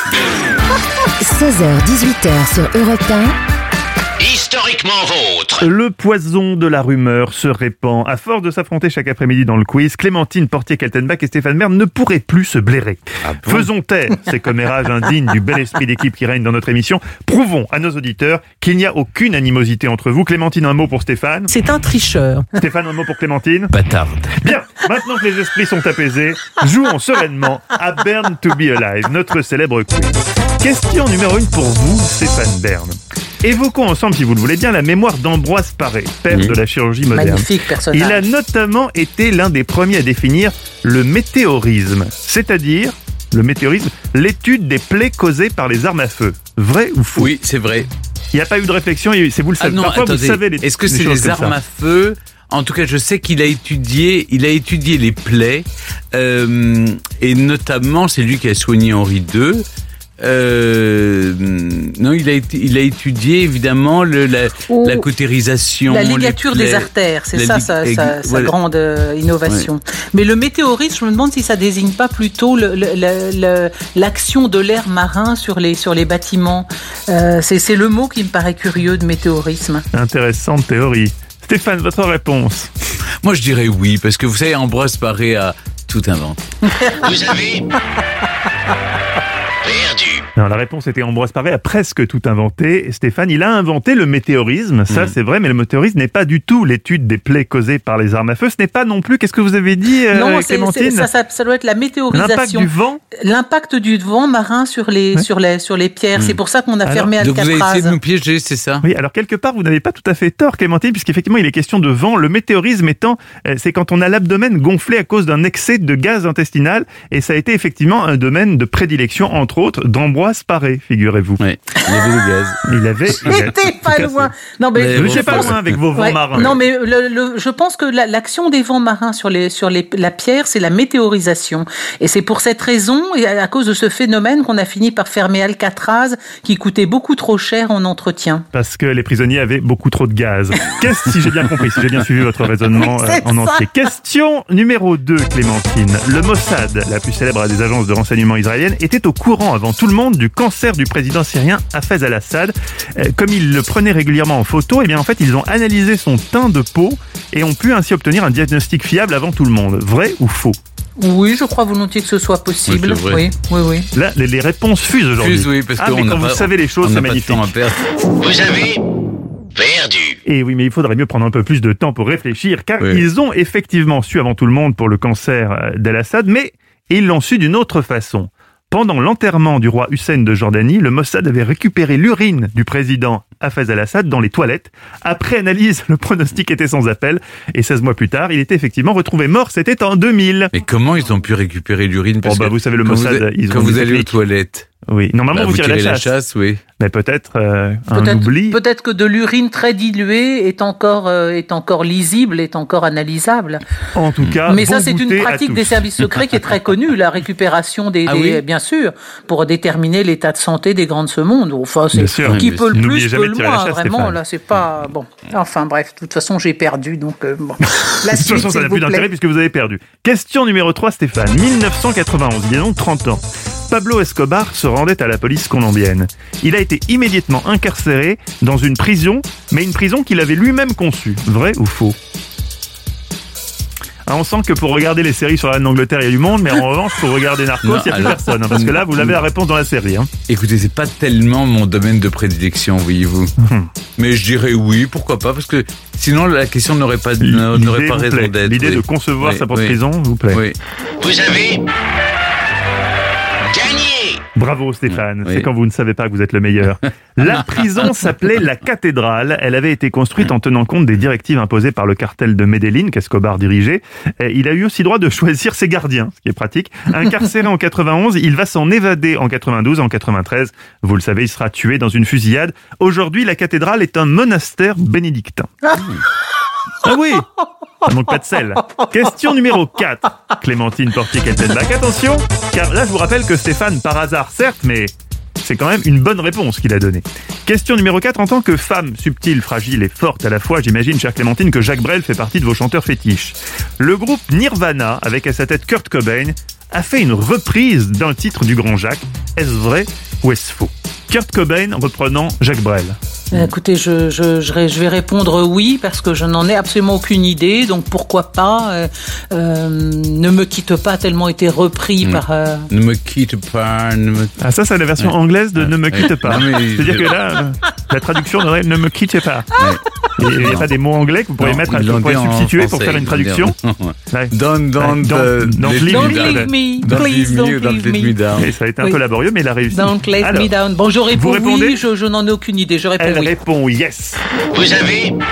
16h-18h sur Europe 1. Historiquement vôtre. Le poison de la rumeur se répand. À force de s'affronter chaque après-midi dans le quiz, Clémentine Portier-Kaltenbach et Stéphane Bern ne pourraient plus se blairer. Faisons taire ces commérages indignes du bel esprit d'équipe qui règne dans notre émission. Prouvons à nos auditeurs qu'il n'y a aucune animosité entre vous. Clémentine, un mot pour Stéphane. C'est un tricheur. Stéphane, un mot pour Clémentine. Bâtarde. Bien, maintenant que les esprits sont apaisés, jouons sereinement à Bern to be Alive, notre célèbre quiz. Question numéro 1 pour vous, Stéphane Bern. Évoquons ensemble, si vous le voulez bien, la mémoire d'Ambroise Paré, père de la chirurgie moderne. Magnifique personnage. Il a notamment été l'un des premiers à définir le météorisme, c'est-à-dire, le météorisme, l'étude des plaies causées par les armes à feu. Vrai ou faux ? Oui, c'est vrai. Il n'y a pas eu de réflexion, c'est vous le savez. Non, parfois, attendez, vous savez est-ce que c'est les armes à feu ? En tout cas, je sais qu'il a étudié les plaies, et notamment, c'est lui qui a soigné Henri II. Non, il a étudié évidemment la cautérisation, la ligature des artères, c'est sa voilà. grande innovation. Ouais. Mais le météorisme, je me demande si ça désigne pas plutôt l'action de l'air marin sur les bâtiments. C'est le mot qui me paraît curieux de météorisme. Intéressante théorie. Stéphane, votre réponse ? Moi, je dirais oui, parce que vous savez, Ambroise Paré a tout inventé. Vous avez perdu. Non, la réponse était Ambroise Paré a presque tout inventé. Stéphane, il a inventé le météorisme, ça c'est vrai, mais le météorisme n'est pas du tout l'étude des plaies causées par les armes à feu. Ce n'est pas non plus, qu'est-ce que vous avez dit, Clémentine ? Ça doit être la météorisation. L'impact du vent ? L'impact du vent marin sur les pierres. C'est pour ça qu'on a fermé Alcatraz. Donc vous avez essayé de nous piéger, c'est ça ? Oui, alors quelque part, vous n'avez pas tout à fait tort, Clémentine, puisqu'effectivement, il est question de vent. Le météorisme étant, c'est quand on a l'abdomen gonflé à cause d'un excès de gaz intestinal, et ça a été effectivement un domaine de prédilection, entre autres, d'Ambroise Ambroise Paré, figurez-vous. Ouais. Il avait le gaz. Il avait... J'étais pas loin. Non, mais Je sais pas loin avec vos vents marins. Non, mais je pense que l'action des vents marins sur la pierre, c'est la météorisation. Et c'est pour cette raison, et à cause de ce phénomène, qu'on a fini par fermer Alcatraz, qui coûtait beaucoup trop cher en entretien. Parce que les prisonniers avaient beaucoup trop de gaz. Si j'ai bien compris, si j'ai bien suivi votre raisonnement en entier. Question numéro 2, Clémentine. Le Mossad, la plus célèbre des agences de renseignement israéliennes, était au courant avant tout le monde du cancer du président syrien Hafez al-Assad. Comme il le prenait régulièrement en photo, eh bien en fait ils ont analysé son teint de peau et ont pu ainsi obtenir un diagnostic fiable avant tout le monde. Vrai ou faux ? Oui, je crois volontiers que ce soit possible. Oui. Là, les réponses fusent aujourd'hui. Oui, parce que mais quand vous savez les choses, c'est magnifique. Vous avez perdu. Et oui, mais il faudrait mieux prendre un peu plus de temps pour réfléchir, car ils ont effectivement su avant tout le monde pour le cancer d'Al-Assad, mais ils l'ont su d'une autre façon. Pendant l'enterrement du roi Hussein de Jordanie, le Mossad avait récupéré l'urine du président Hafez al-Assad dans les toilettes. Après analyse, le pronostic était sans appel. Et 16 mois plus tard, il était effectivement retrouvé mort. C'était en 2000. Mais comment ils ont pu récupérer l'urine ? Vous savez, le Mossad... Quand vous allez aux toilettes... Oui, normalement vous tirez la chasse. Oui. Mais peut-être un oubli. Peut-être que de l'urine très diluée est encore lisible, est encore analysable. En tout cas, mais ça c'est une pratique des services secrets qui est très connue, la récupération bien sûr, pour déterminer l'état de santé des grands de ce monde. Enfin, c'est qui peut le plus peut le moins. Vraiment, là c'est pas bon. Enfin bref, de toute façon j'ai perdu, donc bon. La suite, de toute façon, ça n'a plus d'intérêt puisque vous avez perdu. Question numéro 3, Stéphane. 1991, il y a donc 30 ans. Pablo Escobar se rendait à la police colombienne. Il a été immédiatement incarcéré dans une prison, mais une prison qu'il avait lui-même conçue. Vrai ou faux ? On sent que pour regarder les séries sur la reine d'Angleterre, il y a du monde, mais en revanche, pour regarder Narcos, il n'y a plus personne. Parce que là, vous l'avez la réponse dans la série. Écoutez, c'est pas tellement mon domaine de prédilection, voyez-vous. Mais je dirais oui, pourquoi pas, parce que sinon la question n'aurait pas raison d'être. L'idée de concevoir sa propre prison vous plaît. Oui. Vous avez... gagné. Bravo Stéphane, c'est quand vous ne savez pas que vous êtes le meilleur. La prison s'appelait La Cathédrale. Elle avait été construite en tenant compte des directives imposées par le cartel de Medellín qu'Escobar dirigeait. Il a eu aussi droit de choisir ses gardiens, ce qui est pratique. Incarcéré en 91, il va s'en évader en 92, en 93. Vous le savez, il sera tué dans une fusillade. Aujourd'hui, la cathédrale est un monastère bénédictin. Ah oui, ça manque pas de sel. Question numéro 4. Clémentine Portier-Keltenbach. Attention, car là je vous rappelle que Stéphane, par hasard certes, mais c'est quand même une bonne réponse qu'il a donnée. Question numéro 4. En tant que femme subtile, fragile et forte à la fois, j'imagine, chère Clémentine, que Jacques Brel fait partie de vos chanteurs fétiches. Le groupe Nirvana, avec à sa tête Kurt Cobain, a fait une reprise d'un titre du grand Jacques. Est-ce vrai ou est-ce faux ? Kurt Cobain reprenant Jacques Brel. Écoutez, je vais répondre oui, parce que je n'en ai absolument aucune idée, donc pourquoi pas. Ne me quitte pas, tellement été repris par... Ne me quitte pas... Ah, ça c'est la version anglaise de Ne me quitte pas. C'est-à-dire que là, la traduction donnerait Ne me quitte pas. Il n'y a pas des mots anglais que vous pourriez mettre, vous pourriez substituer pour faire une traduction. Don't leave me, please don't leave me down. Et ça a été un peu laborieux, mais il a réussi. Don't let me down. Bon, je réponds oui, je n'en ai aucune idée, je réponds oui. Elle répond yes. Vous avez gagné.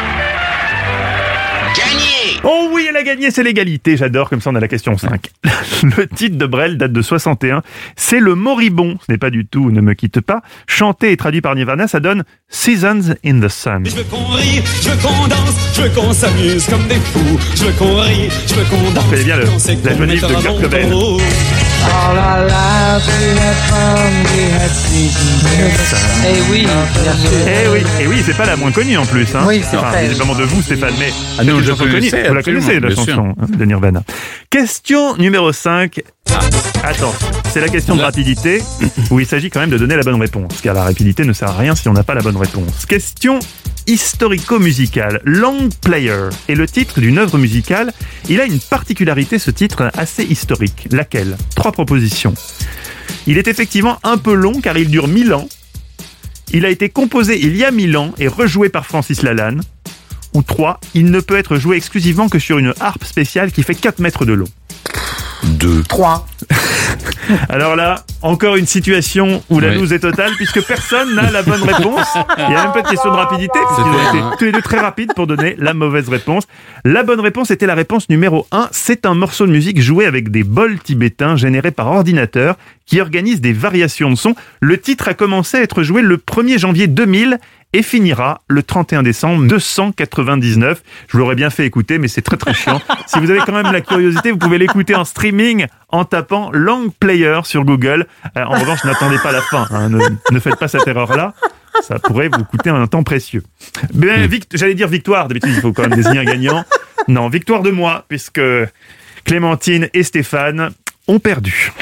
Oh oui, elle a gagné, c'est l'égalité. J'adore, comme ça on a la question 5. Le titre de Brel date de 61. C'est le moribond, ce n'est pas du tout Ne me quitte pas. Chanté et traduit par Nirvana, ça donne Seasons in the Sun. Je veux qu'on rie, je veux qu'on danse, je veux qu'on s'amuse comme des fous. Je veux qu'on rie, je veux qu'on danse. C'est bien la jolie de Kurt Cobain. All our lives we had fun, we had seasons in the sun. Eh oui, bien sûr. Eh oui, c'est pas la moins connue en plus. Oui, c'est vrai. Évidemment de vous, Stéphane, mais nous, vous la connaissez, la chanson de Nirvana. Question numéro 5. Attends, c'est la question de rapidité, où il s'agit quand même de donner la bonne réponse, car la rapidité ne sert à rien si on n'a pas la bonne réponse. Question historico-musicale. Long Player est le titre d'une œuvre musicale. Il a une particularité, ce titre, assez historique. Laquelle ? 3 propositions. Il est effectivement un peu long, car il dure 1000 ans. Il a été composé il y a 1000 ans et rejoué par Francis Lalanne. Ou 3, il ne peut être joué exclusivement que sur une harpe spéciale qui fait 4 mètres de long. 2. 3. Alors là, encore une situation où la loose est totale puisque personne n'a la bonne réponse. Il n'y a même pas de question de rapidité puisqu'ils ont été tous les deux très rapides pour donner la mauvaise réponse. La bonne réponse était la réponse numéro 1. C'est un morceau de musique joué avec des bols tibétains générés par ordinateur qui organise des variations de son. Le titre a commencé à être joué le 1er janvier 2000 et finira le 31 décembre 299. Je vous l'aurais bien fait écouter, mais c'est très très chiant. Si vous avez quand même la curiosité, vous pouvez l'écouter en streaming en tapant Long Player sur Google. En revanche, n'attendez pas la fin. Hein. Ne faites pas cette erreur-là. Ça pourrait vous coûter un temps précieux. Mais j'allais dire victoire. D'habitude, il faut quand même désigner un gagnant. Non, victoire de moi, puisque Clémentine et Stéphane ont perdu.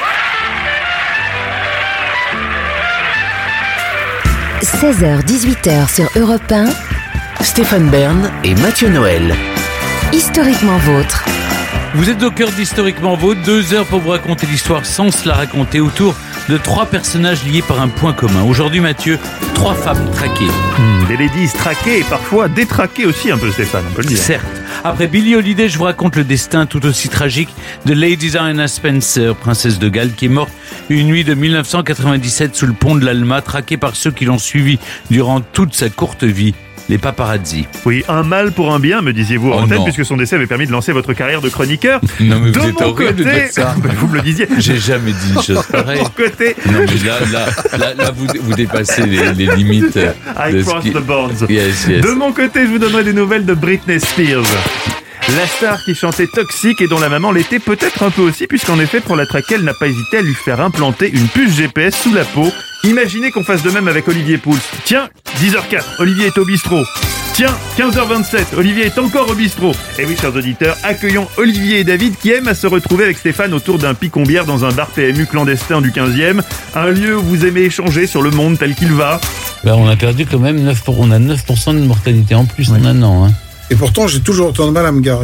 16h-18h sur Europe 1. Stéphane Bern et Mathieu Noël. Historiquement vôtre. Vous êtes au cœur d'Historiquement Vôtre, 2 heures pour vous raconter l'histoire sans se la raconter autour de 3 personnages liés par un point commun. Aujourd'hui, Mathieu, 3 femmes traquées. Des ladies traquées et parfois détraquées aussi un peu, Stéphane, on peut le dire. Certes. Après Billie Holiday, je vous raconte le destin tout aussi tragique de Lady Diana Spencer, princesse de Galles, qui est morte une nuit de 1997 sous le pont de l'Alma, traquée par ceux qui l'ont suivie durant toute sa courte vie. Les paparazzi. Oui, un mal pour un bien, me disiez-vous en tête, puisque son décès avait permis de lancer votre carrière de chroniqueur. Non, mais vous êtes horrible de dire ça. Vous me le disiez. J'ai jamais dit une chose pareille. De mon côté. Non, mais là vous dépassez les limites. I cross the bounds. Yes. De mon côté, je vous donnerai des nouvelles de Britney Spears. La star qui chantait Toxic et dont la maman l'était peut-être un peu aussi, puisqu'en effet, pour la traquer, elle n'a pas hésité à lui faire implanter une puce GPS sous la peau. Imaginez qu'on fasse de même avec Olivier Pouls. Tiens, 10h04, Olivier est au bistrot. Tiens, 15h27, Olivier est encore au bistrot. Et oui, chers auditeurs, accueillons Olivier et David qui aiment à se retrouver avec Stéphane autour d'un picon-bière dans un bar PMU clandestin du 15e. Un lieu où vous aimez échanger sur le monde tel qu'il va. On a perdu quand même 9% de mortalité en plus en un an. Hein. Et pourtant, j'ai toujours autant de mal à me garer.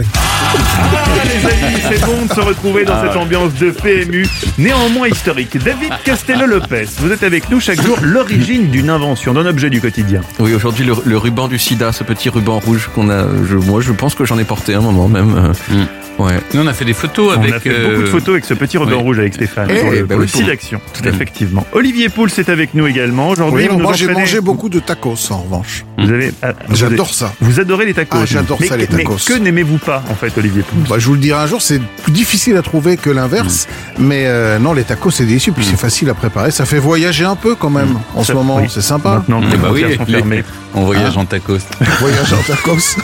Les amis, c'est bon de se retrouver dans cette ambiance de PMU, néanmoins historique. David Castello-Lopez, vous êtes avec nous chaque jour. L'origine d'une invention, d'un objet du quotidien. Oui, aujourd'hui, le ruban du sida, ce petit ruban rouge qu'on a. Moi, je pense que j'en ai porté un moment même. Ouais. Nous, on a fait des photos avec. On a fait beaucoup de photos avec ce petit ruban rouge avec Stéphane. Pour le site d'action, effectivement. Olivier Pouls est avec nous également. Aujourd'hui, moi, j'ai mangé beaucoup de tacos, en revanche. J'adore ça. Vous adorez les tacos. J'adore ça, les tacos. Mais que n'aimez-vous pas, en fait, Olivier Pouls? Je vous le dirai un jour, c'est plus difficile à trouver que l'inverse. Mais non, les tacos, c'est délicieux. Puis c'est facile à préparer. Ça fait voyager un peu quand même en ce moment. C'est sympa. Maintenant, les frontières sont fermées. On voyage en tacos. Voyage en tacos.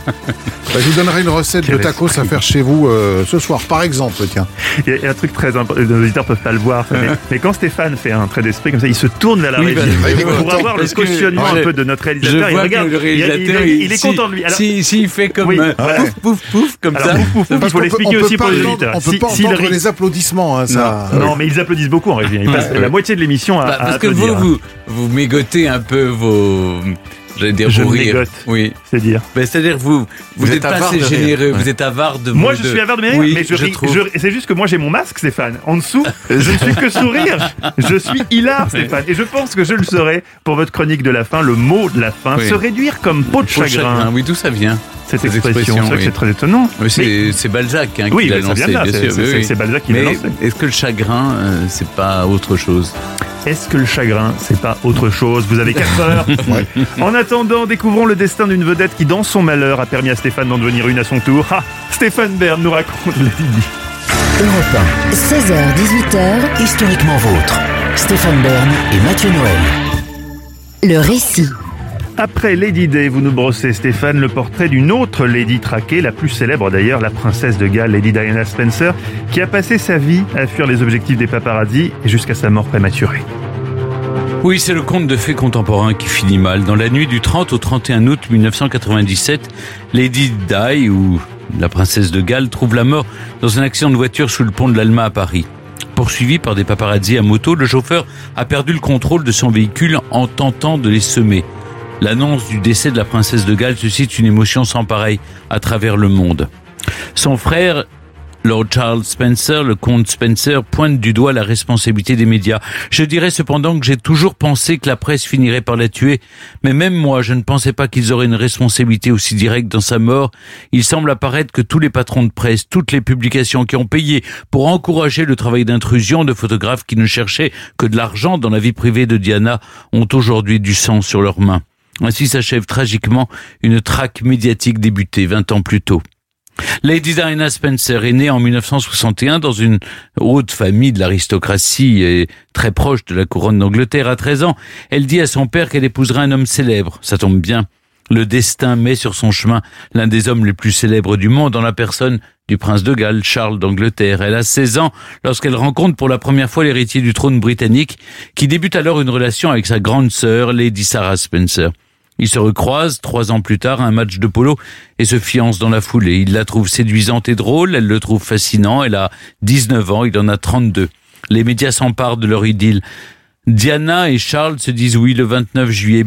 Je vous donnerai une recette de tacos à faire chez vous ce soir, par exemple. Tiens. Il y a un truc très important, les auditeurs peuvent pas le voir, mais quand Stéphane fait un trait d'esprit comme ça, il se tourne vers la régie pour avoir le cautionnement un peu de notre réalisateur. Il regarde, le réalisateur, il est content de lui. Alors, s'il fait comme pouf comme ça, il faut l'expliquer aussi pour les auditeurs. On peut pas entendre les applaudissements. Non, mais ils applaudissent beaucoup en régie. Ils passent la moitié de l'émission à parce que applaudir. vous mégotez un peu vos... J'allais dire vos rires. Oui. C'est-à-dire c'est-à-dire vous êtes pas assez généreux, vous êtes avare de... Moi, je suis avare de mes rires, mais je ris. C'est juste que moi, j'ai mon masque, Stéphane. En dessous, je ne suis que sourire. Je suis hilar, Stéphane. Et je pense que je le serai pour votre chronique de la fin, le mot de la fin. Se réduire comme peau de chagrin. Oui, d'où ça vient cette expression, c'est vrai que c'est très étonnant. C'est Balzac qui l'a lancé, bien sûr. C'est Balzac qui l'a lancé. Est-ce que le chagrin, c'est pas autre chose? Est-ce que le chagrin, c'est pas autre chose? Vous avez 4 heures. En attendant, découvrons le destin d'une vedette qui, dans son malheur, a permis à Stéphane d'en devenir une à son tour. Stéphane Bern nous raconte la vie. Europe 1, 16h-18h, Historiquement vôtre. Stéphane Bern et Mathieu Noël. le récit. Après Lady Day, vous nous brossez, Stéphane, le portrait d'une autre lady traquée, la plus célèbre d'ailleurs, la princesse de Galles, Lady Diana Spencer, qui a passé sa vie à fuir les objectifs des paparazzi jusqu'à sa mort prématurée. Oui, c'est le conte de fées contemporain qui finit mal. Dans la nuit du 30 au 31 août 1997, Lady Di, ou la princesse de Galles, trouve la mort dans un accident de voiture sous le pont de l'Alma à Paris. Poursuivi par des paparazzi à moto, le chauffeur a perdu le contrôle de son véhicule en tentant de les semer. L'annonce du décès de la princesse de Galles suscite une émotion sans pareille à travers le monde. Son frère Lord Charles Spencer, le comte Spencer, pointe du doigt la responsabilité des médias. Je dirais cependant que j'ai toujours pensé que la presse finirait par la tuer, mais même moi, je ne pensais pas qu'ils auraient une responsabilité aussi directe dans sa mort. Il semble apparaître que tous les patrons de presse, toutes les publications qui ont payé pour encourager le travail d'intrusion de photographes qui ne cherchaient que de l'argent dans la vie privée de Diana ont aujourd'hui du sang sur leurs mains. Ainsi s'achève tragiquement une traque médiatique débutée 20 ans plus tôt. Lady Diana Spencer est née en 1961 dans une haute famille de l'aristocratie et très proche de la couronne d'Angleterre. À 13 ans, elle dit à son père qu'elle épouserait un homme célèbre. Ça tombe bien. Le destin met sur son chemin l'un des hommes les plus célèbres du monde, en la personne du prince de Galles, Charles d'Angleterre. Elle a 16 ans lorsqu'elle rencontre pour la première fois l'héritier du trône britannique, qui débute alors une relation avec sa grande sœur, Lady Sarah Spencer. Ils se recroisent 3 ans plus tard à un match de polo et se fiancent dans la foulée. Il la trouve séduisante et drôle, elle le trouve fascinant. Elle a 19 ans, il en a 32. Les médias s'emparent de leur idylle. Diana et Charles se disent oui le 29 juillet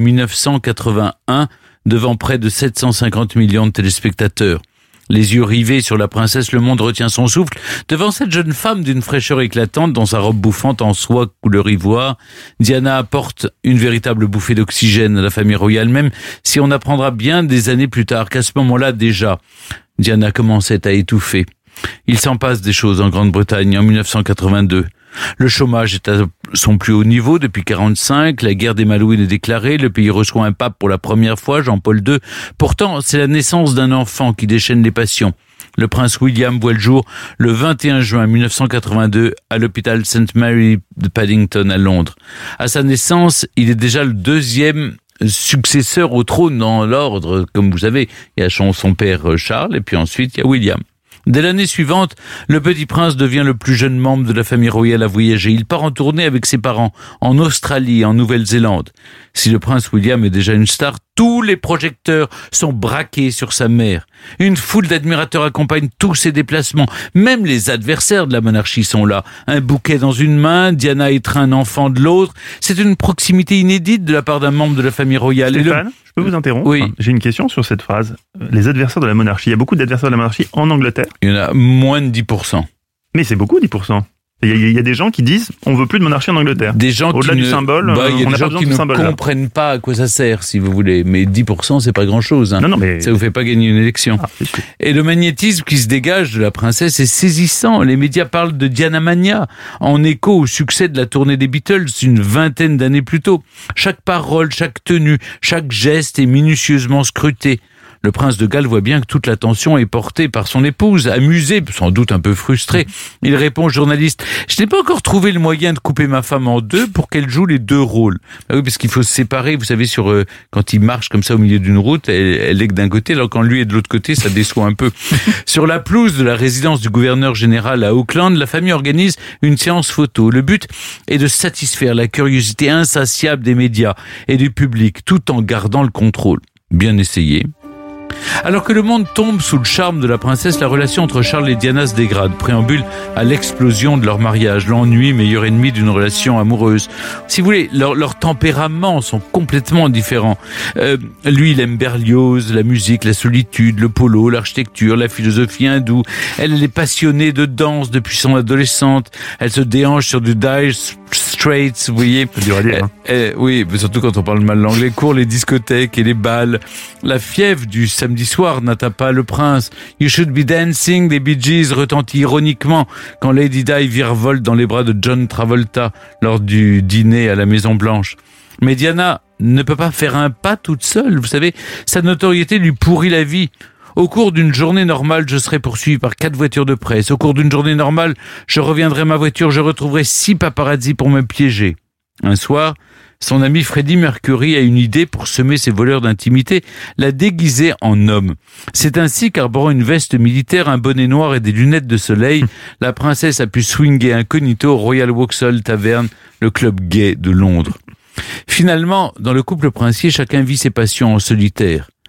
1981 devant près de 750 millions de téléspectateurs. Les yeux rivés sur la princesse, le monde retient son souffle devant cette jeune femme d'une fraîcheur éclatante dans sa robe bouffante en soie couleur ivoire. Diana apporte une véritable bouffée d'oxygène à la famille royale, même si on apprendra bien des années plus tard qu'à ce moment-là déjà, Diana commençait à étouffer. Il s'en passe des choses en Grande-Bretagne en 1982. Le chômage est à son plus haut niveau depuis 1945, la guerre des Malouines est déclarée, le pays reçoit un pape pour la première fois, Jean-Paul II. Pourtant, c'est la naissance d'un enfant qui déchaîne les passions. Le prince William voit le jour le 21 juin 1982 à l'hôpital St Mary de Paddington à Londres. À sa naissance, il est déjà le 2e successeur au trône dans l'ordre. Comme vous savez, il y a son père Charles et puis ensuite il y a William. Dès l'année suivante, le petit prince devient le plus jeune membre de la famille royale à voyager. Il part en tournée avec ses parents, en Australie et en Nouvelle-Zélande. Si le prince William est déjà une star, tous les projecteurs sont braqués sur sa mère. Une foule d'admirateurs accompagne tous ses déplacements. Même les adversaires de la monarchie sont là. Un bouquet dans une main, Diana étreint un enfant de l'autre. C'est une proximité inédite de la part d'un membre de la famille royale. Stéphane, je peux vous interrompre? Oui. J'ai une question sur cette phrase. Les adversaires de la monarchie. Il y a beaucoup d'adversaires de la monarchie en Angleterre? Il y en a moins de 10%. Mais c'est beaucoup, 10%. Il y a des gens qui disent on veut plus de monarchie en Angleterre. Des gens au-delà qui du symbole, il y a on des n'a pas gens besoin qui de ne symbole. comprennent pas à quoi ça sert, si vous voulez. Mais 10%, c'est pas grand-chose. Hein. Non, mais ça vous fait pas gagner une élection. Et le magnétisme qui se dégage de la princesse est saisissant. Les médias parlent de Diana Mania, en écho au succès de la tournée des Beatles une 20aine d'années plus tôt. Chaque parole, chaque tenue, chaque geste est minutieusement scruté. Le prince de Galles voit bien que toute l'attention est portée par son épouse, amusé, sans doute un peu frustré. Il répond au journaliste « Je n'ai pas encore trouvé le moyen de couper ma femme en deux pour qu'elle joue les 2 rôles. » Oui, parce qu'il faut se séparer, vous savez, quand il marche comme ça au milieu d'une route, elle est que d'un côté, alors quand lui est de l'autre côté, ça déçoit un peu. Sur la pelouse de la résidence du gouverneur général à Auckland, la famille organise une séance photo. Le but est de satisfaire la curiosité insatiable des médias et du public, tout en gardant le contrôle. Bien essayé. Alors que le monde tombe sous le charme de la princesse, la relation entre Charles et Diana se dégrade, préambule à l'explosion de leur mariage, l'ennui, meilleur ennemi d'une relation amoureuse. Si vous voulez, leurs tempéraments sont complètement différents. Lui, il aime Berlioz, la musique, la solitude, le polo, l'architecture, la philosophie hindoue. Elle est passionnée de danse depuis son adolescente. Elle se déhanche sur du Dire Straits, vous voyez. C'est dur à dire, hein. Oui, mais surtout quand on parle mal l'anglais, court les discothèques et les balles. La fièvre du samedi soir n'atteint pas le prince. You should be dancing des Bee Gees retentit ironiquement quand Lady Di virevolte dans les bras de John Travolta lors du dîner à la Maison Blanche. Mais Diana ne peut pas faire un pas toute seule. Vous savez, sa notoriété lui pourrit la vie. Au cours d'une journée normale, je serai poursuivi par 4 voitures de presse. Au cours d'une journée normale, je reviendrai à ma voiture, je retrouverai 6 paparazzis pour me piéger. Un soir, son ami Freddie Mercury a une idée pour semer ses voleurs d'intimité, la déguiser en homme. C'est ainsi qu'arborant une veste militaire, un bonnet noir et des lunettes de soleil, la princesse a pu swinguer incognito au Royal Vauxhall Tavern, le club gay de Londres. Finalement, dans le couple princier, chacun vit ses passions en solitaire.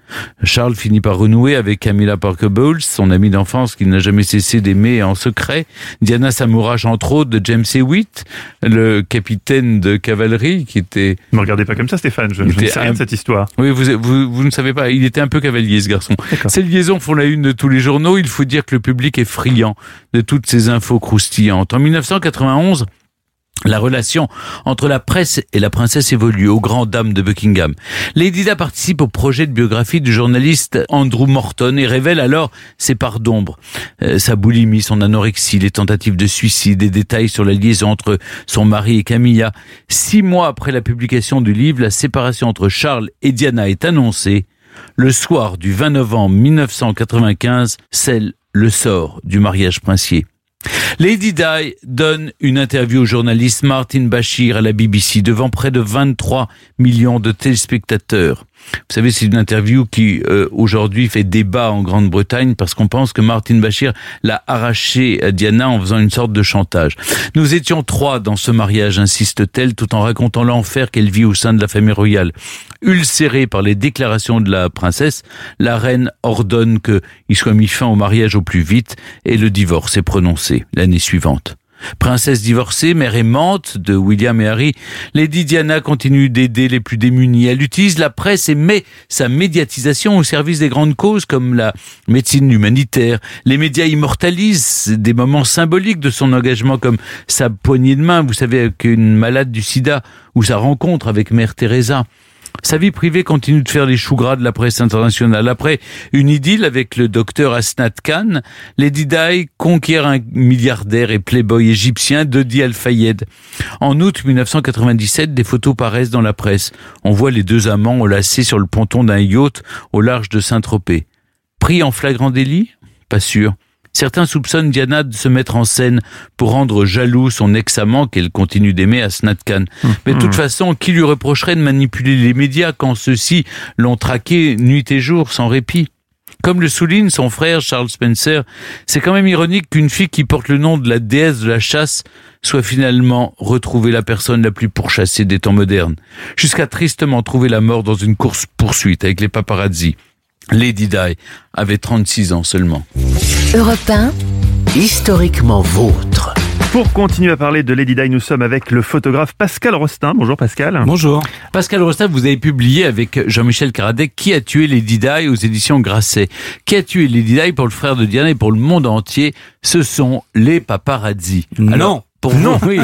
Charles finit par renouer avec Camilla Parker Bowles, son amie d'enfance qu'il n'a jamais cessé d'aimer en secret. Diana s'amourache entre autres de James Hewitt, le capitaine de cavalerie qui était... Ne me regardez pas comme ça, Stéphane, je ne sais rien de cette histoire. Oui, vous ne savez pas, il était un peu cavalier ce garçon. D'accord. Ces liaisons font la une de tous les journaux, il faut dire que le public est friand de toutes ces infos croustillantes. En 1991, la relation entre la presse et la princesse évolue aux grandes dames de Buckingham. Lady Di participe au projet de biographie du journaliste Andrew Morton et révèle alors ses parts d'ombre. Sa boulimie, son anorexie, les tentatives de suicide, des détails sur la liaison entre son mari et Camilla. 6 mois après la publication du livre, la séparation entre Charles et Diana est annoncée. Le soir du 20 novembre 1995 scelle le sort du mariage princier. Lady Di donne une interview au journaliste Martin Bashir à la BBC devant près de 23 millions de téléspectateurs. Vous savez, c'est une interview qui aujourd'hui fait débat en Grande-Bretagne parce qu'on pense que Martin Bashir l'a arraché à Diana en faisant une sorte de chantage. Nous étions 3 dans ce mariage, insiste-t-elle, tout en racontant l'enfer qu'elle vit au sein de la famille royale. Ulcérée par les déclarations de la princesse, la reine ordonne qu'il soit mis fin au mariage au plus vite et le divorce est prononcé l'année suivante. Princesse divorcée, mère aimante de William et Harry, Lady Diana continue d'aider les plus démunis. Elle utilise la presse et met sa médiatisation au service des grandes causes comme la médecine humanitaire. Les médias immortalisent des moments symboliques de son engagement comme sa poignée de main, vous savez, avec une malade du sida, ou sa rencontre avec Mère Teresa. Sa vie privée continue de faire les choux gras de la presse internationale. Après une idylle avec le docteur Asnat Khan, Lady Di conquiert un milliardaire et playboy égyptien, Dodi Al-Fayed. En août 1997, des photos paraissent dans la presse. On voit les 2 amants enlacés sur le ponton d'un yacht au large de Saint-Tropez. Pris en flagrant délit ? Pas sûr. Certains soupçonnent Diana de se mettre en scène pour rendre jaloux son ex-amant qu'elle continue d'aimer, Asnat Khan. Mais de toute façon, qui lui reprocherait de manipuler les médias quand ceux-ci l'ont traqué nuit et jour sans répit ? Comme le souligne son frère Charles Spencer, c'est quand même ironique qu'une fille qui porte le nom de la déesse de la chasse soit finalement retrouvée la personne la plus pourchassée des temps modernes, jusqu'à tristement trouver la mort dans une course-poursuite avec les paparazzi. Lady Di avait 36 ans seulement. Europe 1, Historiquement vôtre. Pour continuer à parler de Lady Di, nous sommes avec le photographe Pascal Rostin. Bonjour Pascal. Bonjour. Pascal Rostin, vous avez publié avec Jean-Michel Caradec Qui a tué Lady Di aux éditions Grasset. Qui a tué Lady Di pour le frère de Diana et pour le monde entier, ce sont les paparazzi. Alors, pour vous, oui.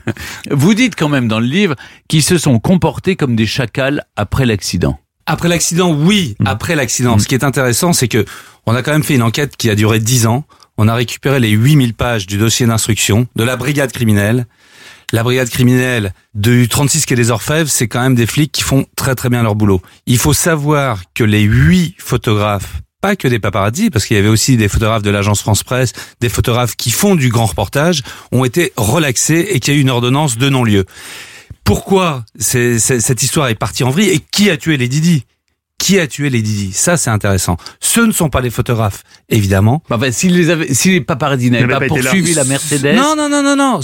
Vous dites quand même dans le livre qu'ils se sont comportés comme des chacals après l'accident. Après l'accident, oui, après l'accident. Ce qui est intéressant, c'est que on a quand même fait une enquête qui a duré 10 ans. On a récupéré les 8000 pages du dossier d'instruction de la brigade criminelle. La brigade criminelle du 36 quai des Orfèvres, c'est quand même des flics qui font très très bien leur boulot. Il faut savoir que les 8 photographes, pas que des paparazzi, parce qu'il y avait aussi des photographes de l'agence France Presse, des photographes qui font du grand reportage, ont été relaxés et qu'il y a eu une ordonnance de non-lieu. Pourquoi cette histoire est partie en vrille et qui a tué Lady Di ? Qui a tué Lady Di ? Ça, c'est intéressant. Ce ne sont pas les photographes, évidemment. Si les paparazzi n'avaient pas poursuivi la Mercedes. Non.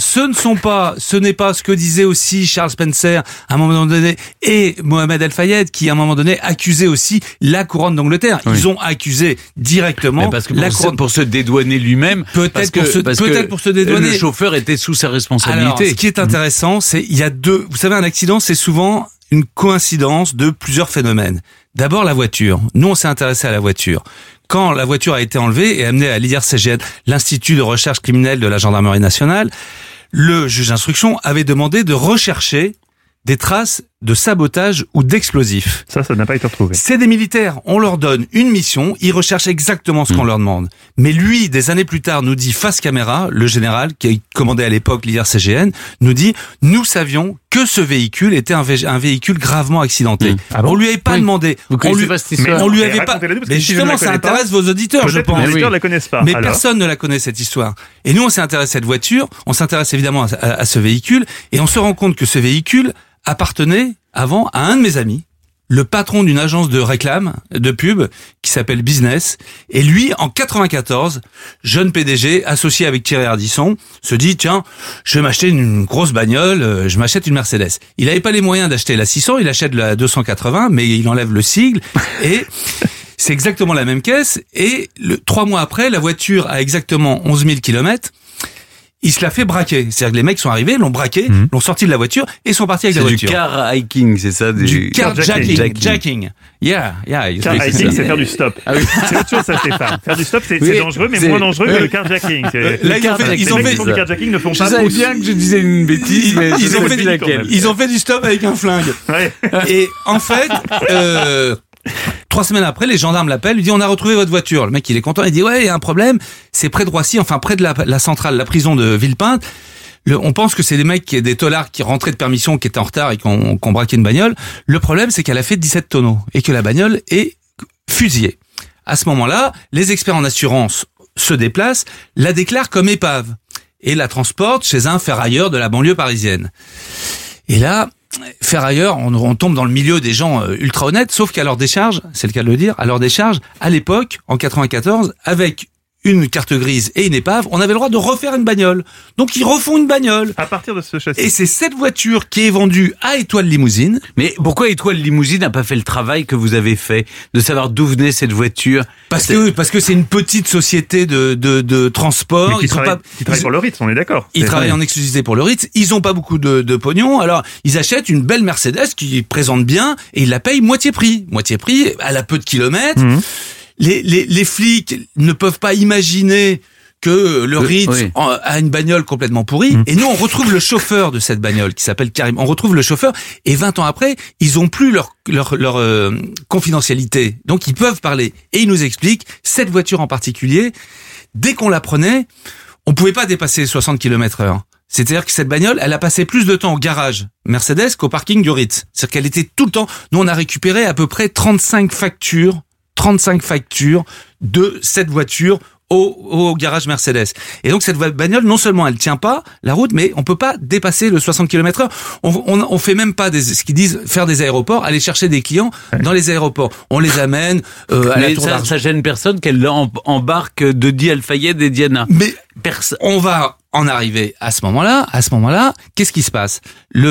Ce n'est pas ce que disait aussi Charles Spencer à un moment donné et Mohamed El-Fayed qui à un moment donné accusait aussi la couronne d'Angleterre. Oui. Ils ont accusé directement la couronne pour se dédouaner lui-même. Peut-être pour se dédouaner. Le chauffeur était sous sa responsabilité. Alors, ce qui est intéressant, c'est il y a deux. Vous savez, un accident, c'est souvent une coïncidence de plusieurs phénomènes. D'abord, la voiture. Nous, on s'est intéressé à la voiture. Quand la voiture a été enlevée et amenée à l'IRCGN, l'Institut de recherche criminelle de la Gendarmerie nationale, le juge d'instruction avait demandé de rechercher des traces de sabotage ou d'explosifs. Ça n'a pas été retrouvé. C'est des militaires. On leur donne une mission, ils recherchent exactement ce qu'on leur demande. Mais lui, des années plus tard, nous dit face caméra, le général, qui commandait à l'époque l'IRCGN, nous dit, nous savions que ce véhicule était un véhicule gravement accidenté. Ah bon ? On lui avait pas demandé. On lui avait pas. Mais justement, ça intéresse vos auditeurs, je pense. Les auditeurs ne la connaissent pas. Mais personne ne la connaît, cette histoire. Et nous, on s'est intéressé à cette voiture, on s'intéresse évidemment à ce véhicule, et on se rend compte que ce véhicule appartenait avant à un de mes amis, le patron d'une agence de réclame, de pub, qui s'appelle Business. Et lui, en 94, jeune PDG, associé avec Thierry Ardisson, se dit, tiens, je vais m'acheter une grosse bagnole, je m'achète une Mercedes. Il n'avait pas les moyens d'acheter la 600, il achète la 280, mais il enlève le sigle et c'est exactement la même caisse. Et 3 mois après, la voiture a exactement 11 000 kilomètres. Il se l'a fait braquer. C'est-à-dire que les mecs sont arrivés, l'ont braqué, l'ont sorti de la voiture et sont partis avec la voiture. C'est du car hiking, c'est ça? Du car jacking. Yeah. Car hiking, c'est faire du stop. Ah oui. C'est autre chose, ça, Stéphane. Faire du stop, c'est dangereux, mais moins dangereux que le carjacking. Là, ils ont fait du carjacking ne font pas. Je savais bien que je disais une bêtise, mais ils ont fait du stop avec un flingue. Ouais. Et en fait, 3 semaines après, les gendarmes l'appellent, lui disent on a retrouvé votre voiture. Le mec, il est content, il dit ouais, il y a un problème, c'est près de Roissy, enfin près de la centrale, la prison de Villepinte. On pense que c'est des mecs, des tolards qui rentraient de permission, qui étaient en retard et qui ont braqué une bagnole. Le problème, c'est qu'elle a fait 17 tonneaux et que la bagnole est fusillée. À ce moment-là, les experts en assurance se déplacent, la déclarent comme épave et la transportent chez un ferrailleur de la banlieue parisienne. Et là, ferrailleurs, on tombe dans le milieu des gens ultra honnêtes, sauf qu'à leur décharge, c'est le cas de le dire, à leur décharge, à l'époque, en 94, avec une carte grise et une épave, on avait le droit de refaire une bagnole. Donc ils refont une bagnole. À partir de ce châssis. Et c'est cette voiture qui est vendue à Étoile Limousine. Mais pourquoi Étoile Limousine n'a pas fait le travail que vous avez fait, de savoir d'où venait cette voiture? Parce que c'est une petite société de transport. Ils travaillent pour le Ritz, on est d'accord. Ils travaillent en exclusivité pour le Ritz. Ils ont pas beaucoup de pognon. Alors, ils achètent une belle Mercedes qui présente bien et ils la payent moitié prix. Moitié prix, elle a peu de kilomètres. Les flics ne peuvent pas imaginer que le Ritz a une bagnole complètement pourrie. Et nous, on retrouve le chauffeur de cette bagnole qui s'appelle Karim. On retrouve le chauffeur et 20 ans après, ils ont plus leur confidentialité. Donc, ils peuvent parler. Et ils nous expliquent, cette voiture en particulier, dès qu'on la prenait, on pouvait pas dépasser 60 km/h. C'est-à-dire que cette bagnole, elle a passé plus de temps au garage Mercedes qu'au parking du Ritz. C'est-à-dire qu'elle était tout le temps... Nous, on a récupéré à peu près 35 factures de cette voiture au garage Mercedes. Et donc cette bagnole, non seulement elle tient pas la route, mais on peut pas dépasser le 60 km/h. On fait même pas ce qu'ils disent faire des aéroports, aller chercher des clients dans les aéroports. On les amène à la Tour d'Argent. Ça gêne personne qu'elle embarque Dodi Al-Fayed et Diana. Mais on va en arriver à ce moment-là. Qu'est-ce qui se passe?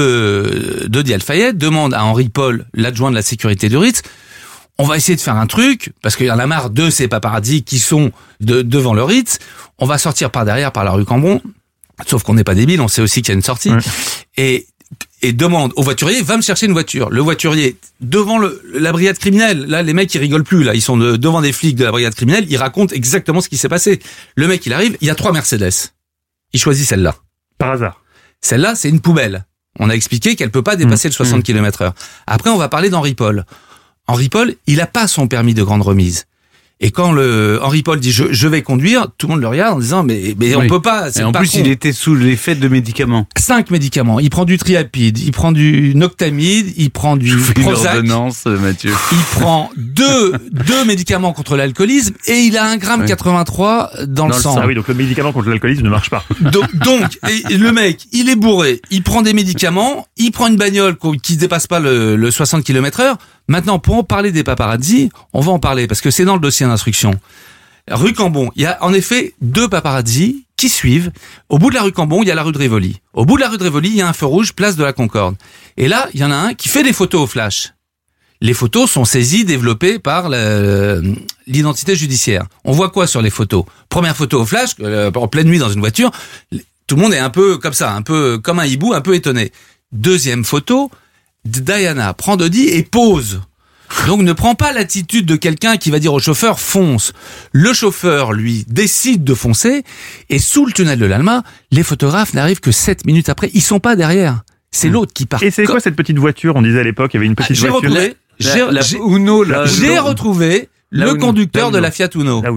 Le Dodi Al-Fayed demande à Henri Paul, l'adjoint de la sécurité du Ritz, on va essayer de faire un truc, parce qu'il y en a marre de ces paparazzis qui sont devant le Ritz. On va sortir par derrière, par la rue Cambon. Sauf qu'on n'est pas débile, on sait aussi qu'il y a une sortie. Et demande au voiturier, va me chercher une voiture. Le voiturier, devant la brigade criminelle. Là, les mecs, ils rigolent plus, là. Ils sont devant des flics de la brigade criminelle. Ils racontent exactement ce qui s'est passé. Le mec, il arrive, il y a 3 Mercedes. Il choisit celle-là. Par hasard. Celle-là, c'est une poubelle. On a expliqué qu'elle peut pas dépasser le 60 km/h. Après, on va parler d'Henri Paul. Henri Paul, il a pas son permis de grande remise. Et quand Henri Paul dit je vais conduire, tout le monde le regarde en disant mais on peut pas. Et en plus, il était sous l'effet de médicaments. 5 médicaments. Il prend du Triapide, il prend du Noctamide, il prend du Prozac. L'ordonnance, Mathieu. Il prend deux médicaments contre l'alcoolisme et il a 1,83 g dans le sang. Ah oui, donc le médicament contre l'alcoolisme ne marche pas. Donc le mec, il est bourré, il prend des médicaments, il prend une bagnole qui dépasse pas le 60 km/h. Maintenant, pour en parler des paparazzis, on va en parler parce que c'est dans le dossier d'instruction. Rue Cambon, il y a en effet 2 paparazzis qui suivent. Au bout de la rue Cambon, il y a la rue de Rivoli. Au bout de la rue de Rivoli, il y a un feu rouge, place de la Concorde. Et là, il y en a un qui fait des photos au flash. Les photos sont saisies, développées par l'identité judiciaire. On voit quoi sur les photos? Première photo au flash, en pleine nuit dans une voiture, tout le monde est un peu comme ça, un peu comme un hibou, un peu étonné. Deuxième photo, Diana prend Dodi et pose. Donc ne prend pas l'attitude de quelqu'un qui va dire au chauffeur fonce. Le chauffeur, lui, décide de foncer et sous le tunnel de l'Alma, les photographes n'arrivent que 7 minutes après. Ils sont pas derrière. C'est l'autre qui part. Et c'est quoi cette petite voiture? On disait à l'époque, il y avait une petite voiture. J'ai retrouvé le conducteur de la Fiat Uno. La Uno.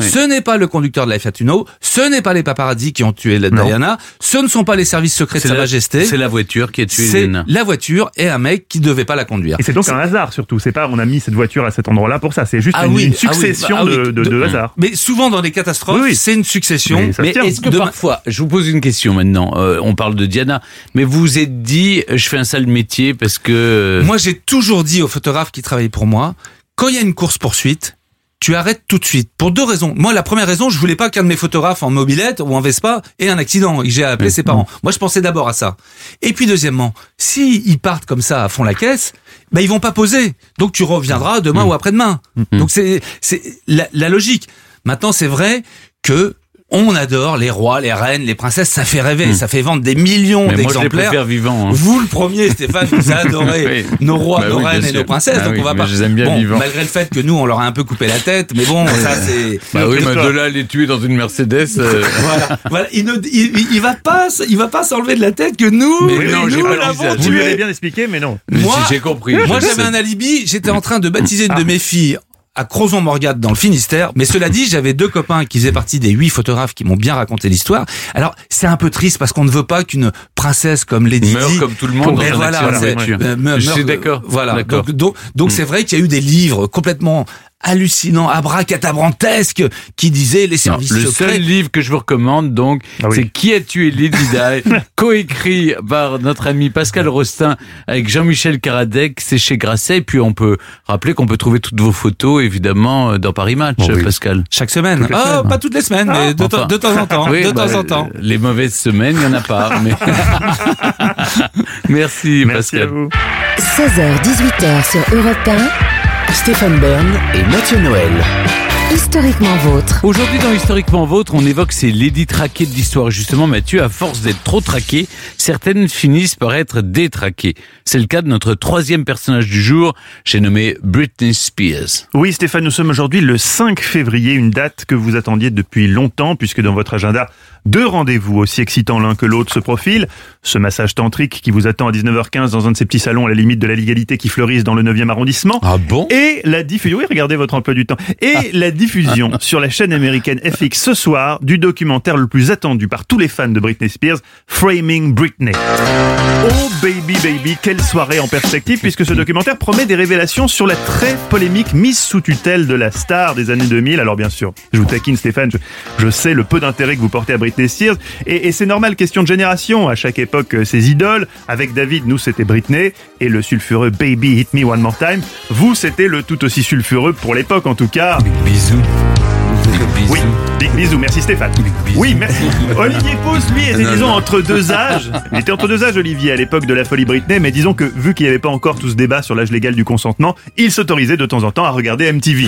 Ce n'est pas le conducteur de la Fiat Uno, ce n'est pas les paparazzi qui ont tué Diana, ce ne sont pas les services secrets de Sa Majesté. C'est la voiture qui a tué C'est Diana. la voiture et un mec qui devait pas la conduire. Et c'est donc un hasard surtout. C'est pas on a mis cette voiture à cet endroit-là pour ça. C'est juste une succession de hasards. Mais souvent dans les catastrophes, c'est une succession. Mais est-ce que parfois, je vous pose une question maintenant. On parle de Diana, mais vous vous êtes dit, je fais un sale métier parce que. Moi, j'ai toujours dit aux photographes qui travaillent pour moi, quand il y a une course-poursuite, tu arrêtes tout de suite. Pour 2 raisons. Moi, la première raison, je voulais pas qu'un de mes photographes en mobilette ou en Vespa ait un accident et que j'ai appelé ses parents. Moi, je pensais d'abord à ça. Et puis, deuxièmement, si ils partent comme ça à fond la caisse, ils vont pas poser. Donc, tu reviendras demain ou après-demain. Donc, c'est la logique. Maintenant, c'est vrai que on adore les rois, les reines, les princesses, ça fait rêver, ça fait vendre des millions d'exemplaires. Moi, je les préfère vivants. Vous, le premier, Stéphane, vous adorez nos rois, nos reines et nos princesses, donc on va pas. Je les aime bien vivants. Malgré le fait que nous, on leur a un peu coupé la tête, mais bon, ça c'est. Mais de là, les tuer dans une Mercedes. Voilà. Il va pas s'enlever de la tête que nous. Mais non, j'ai pas l'avons tué. Vous lui avez bien expliqué, mais non. Moi, j'ai compris. Moi, j'avais un alibi. J'étais en train de baptiser une de mes filles à Crozon-Morgade dans le Finistère. Mais cela dit, j'avais 2 copains qui faisaient partie des 8 photographes qui m'ont bien raconté l'histoire. Alors, c'est un peu triste parce qu'on ne veut pas qu'une princesse comme Lady Di meurt comme tout le monde dans un accident de voiture. Je suis d'accord. Voilà. Donc c'est vrai qu'il y a eu des livres complètement hallucinant, abracadabrantesque, qui disait les services secrets. Le seul livre que je vous recommande, donc, c'est Qui a tué Lady Di, coécrit par notre ami Pascal Rostin avec Jean-Michel Karadec, c'est chez Grasset, et puis on peut rappeler qu'on peut trouver toutes vos photos, évidemment, dans Paris Match, Pascal. Chaque semaine. Pas toutes les semaines, mais de temps en temps. Oui, de temps en temps. Les mauvaises semaines, il n'y en a pas, mais... Merci, Pascal. À vous. 16h-18h sur Europe 1. Stéphane Bern et Mathieu Noël. Historiquement vôtre. Aujourd'hui dans Historiquement Vôtre, on évoque ces ladies traquées de l'histoire. Justement, Mathieu, à force d'être trop traquées, certaines finissent par être détraquées. C'est le cas de notre 3e personnage du jour, j'ai nommé Britney Spears. Oui Stéphane, nous sommes aujourd'hui le 5 février, une date que vous attendiez depuis longtemps, puisque dans votre agenda, 2 rendez-vous aussi excitants l'un que l'autre se profilent. Ce massage tantrique qui vous attend à 19h15 dans un de ces petits salons à la limite de la légalité qui fleurissent dans le 9e arrondissement. Ah bon? Et la diffusion, oui, regardez votre emploi du temps. Et la diffusion sur la chaîne américaine FX ce soir du documentaire le plus attendu par tous les fans de Britney Spears, Framing Britney. Oh baby baby, quelle soirée en perspective, puisque ce documentaire promet des révélations sur la très polémique mise sous tutelle de la star des années 2000. Alors bien sûr, je vous taquine Stéphane, je sais le peu d'intérêt que vous portez à Britney Spears, et c'est normal, question de génération. À chaque époque, ses idoles. Avec David, nous c'était Britney, et le sulfureux Baby Hit Me One More Time. Vous, c'était le tout aussi sulfureux pour l'époque en tout cas. Bisous. Oui, big bisous, merci Stéphane. Oui, merci. Olivier Pousse, lui, était disons entre 2 âges. Il était entre 2 âges, Olivier, à l'époque de la folie Britney, mais disons que vu qu'il n'y avait pas encore tout ce débat sur l'âge légal du consentement, il s'autorisait de temps en temps à regarder MTV.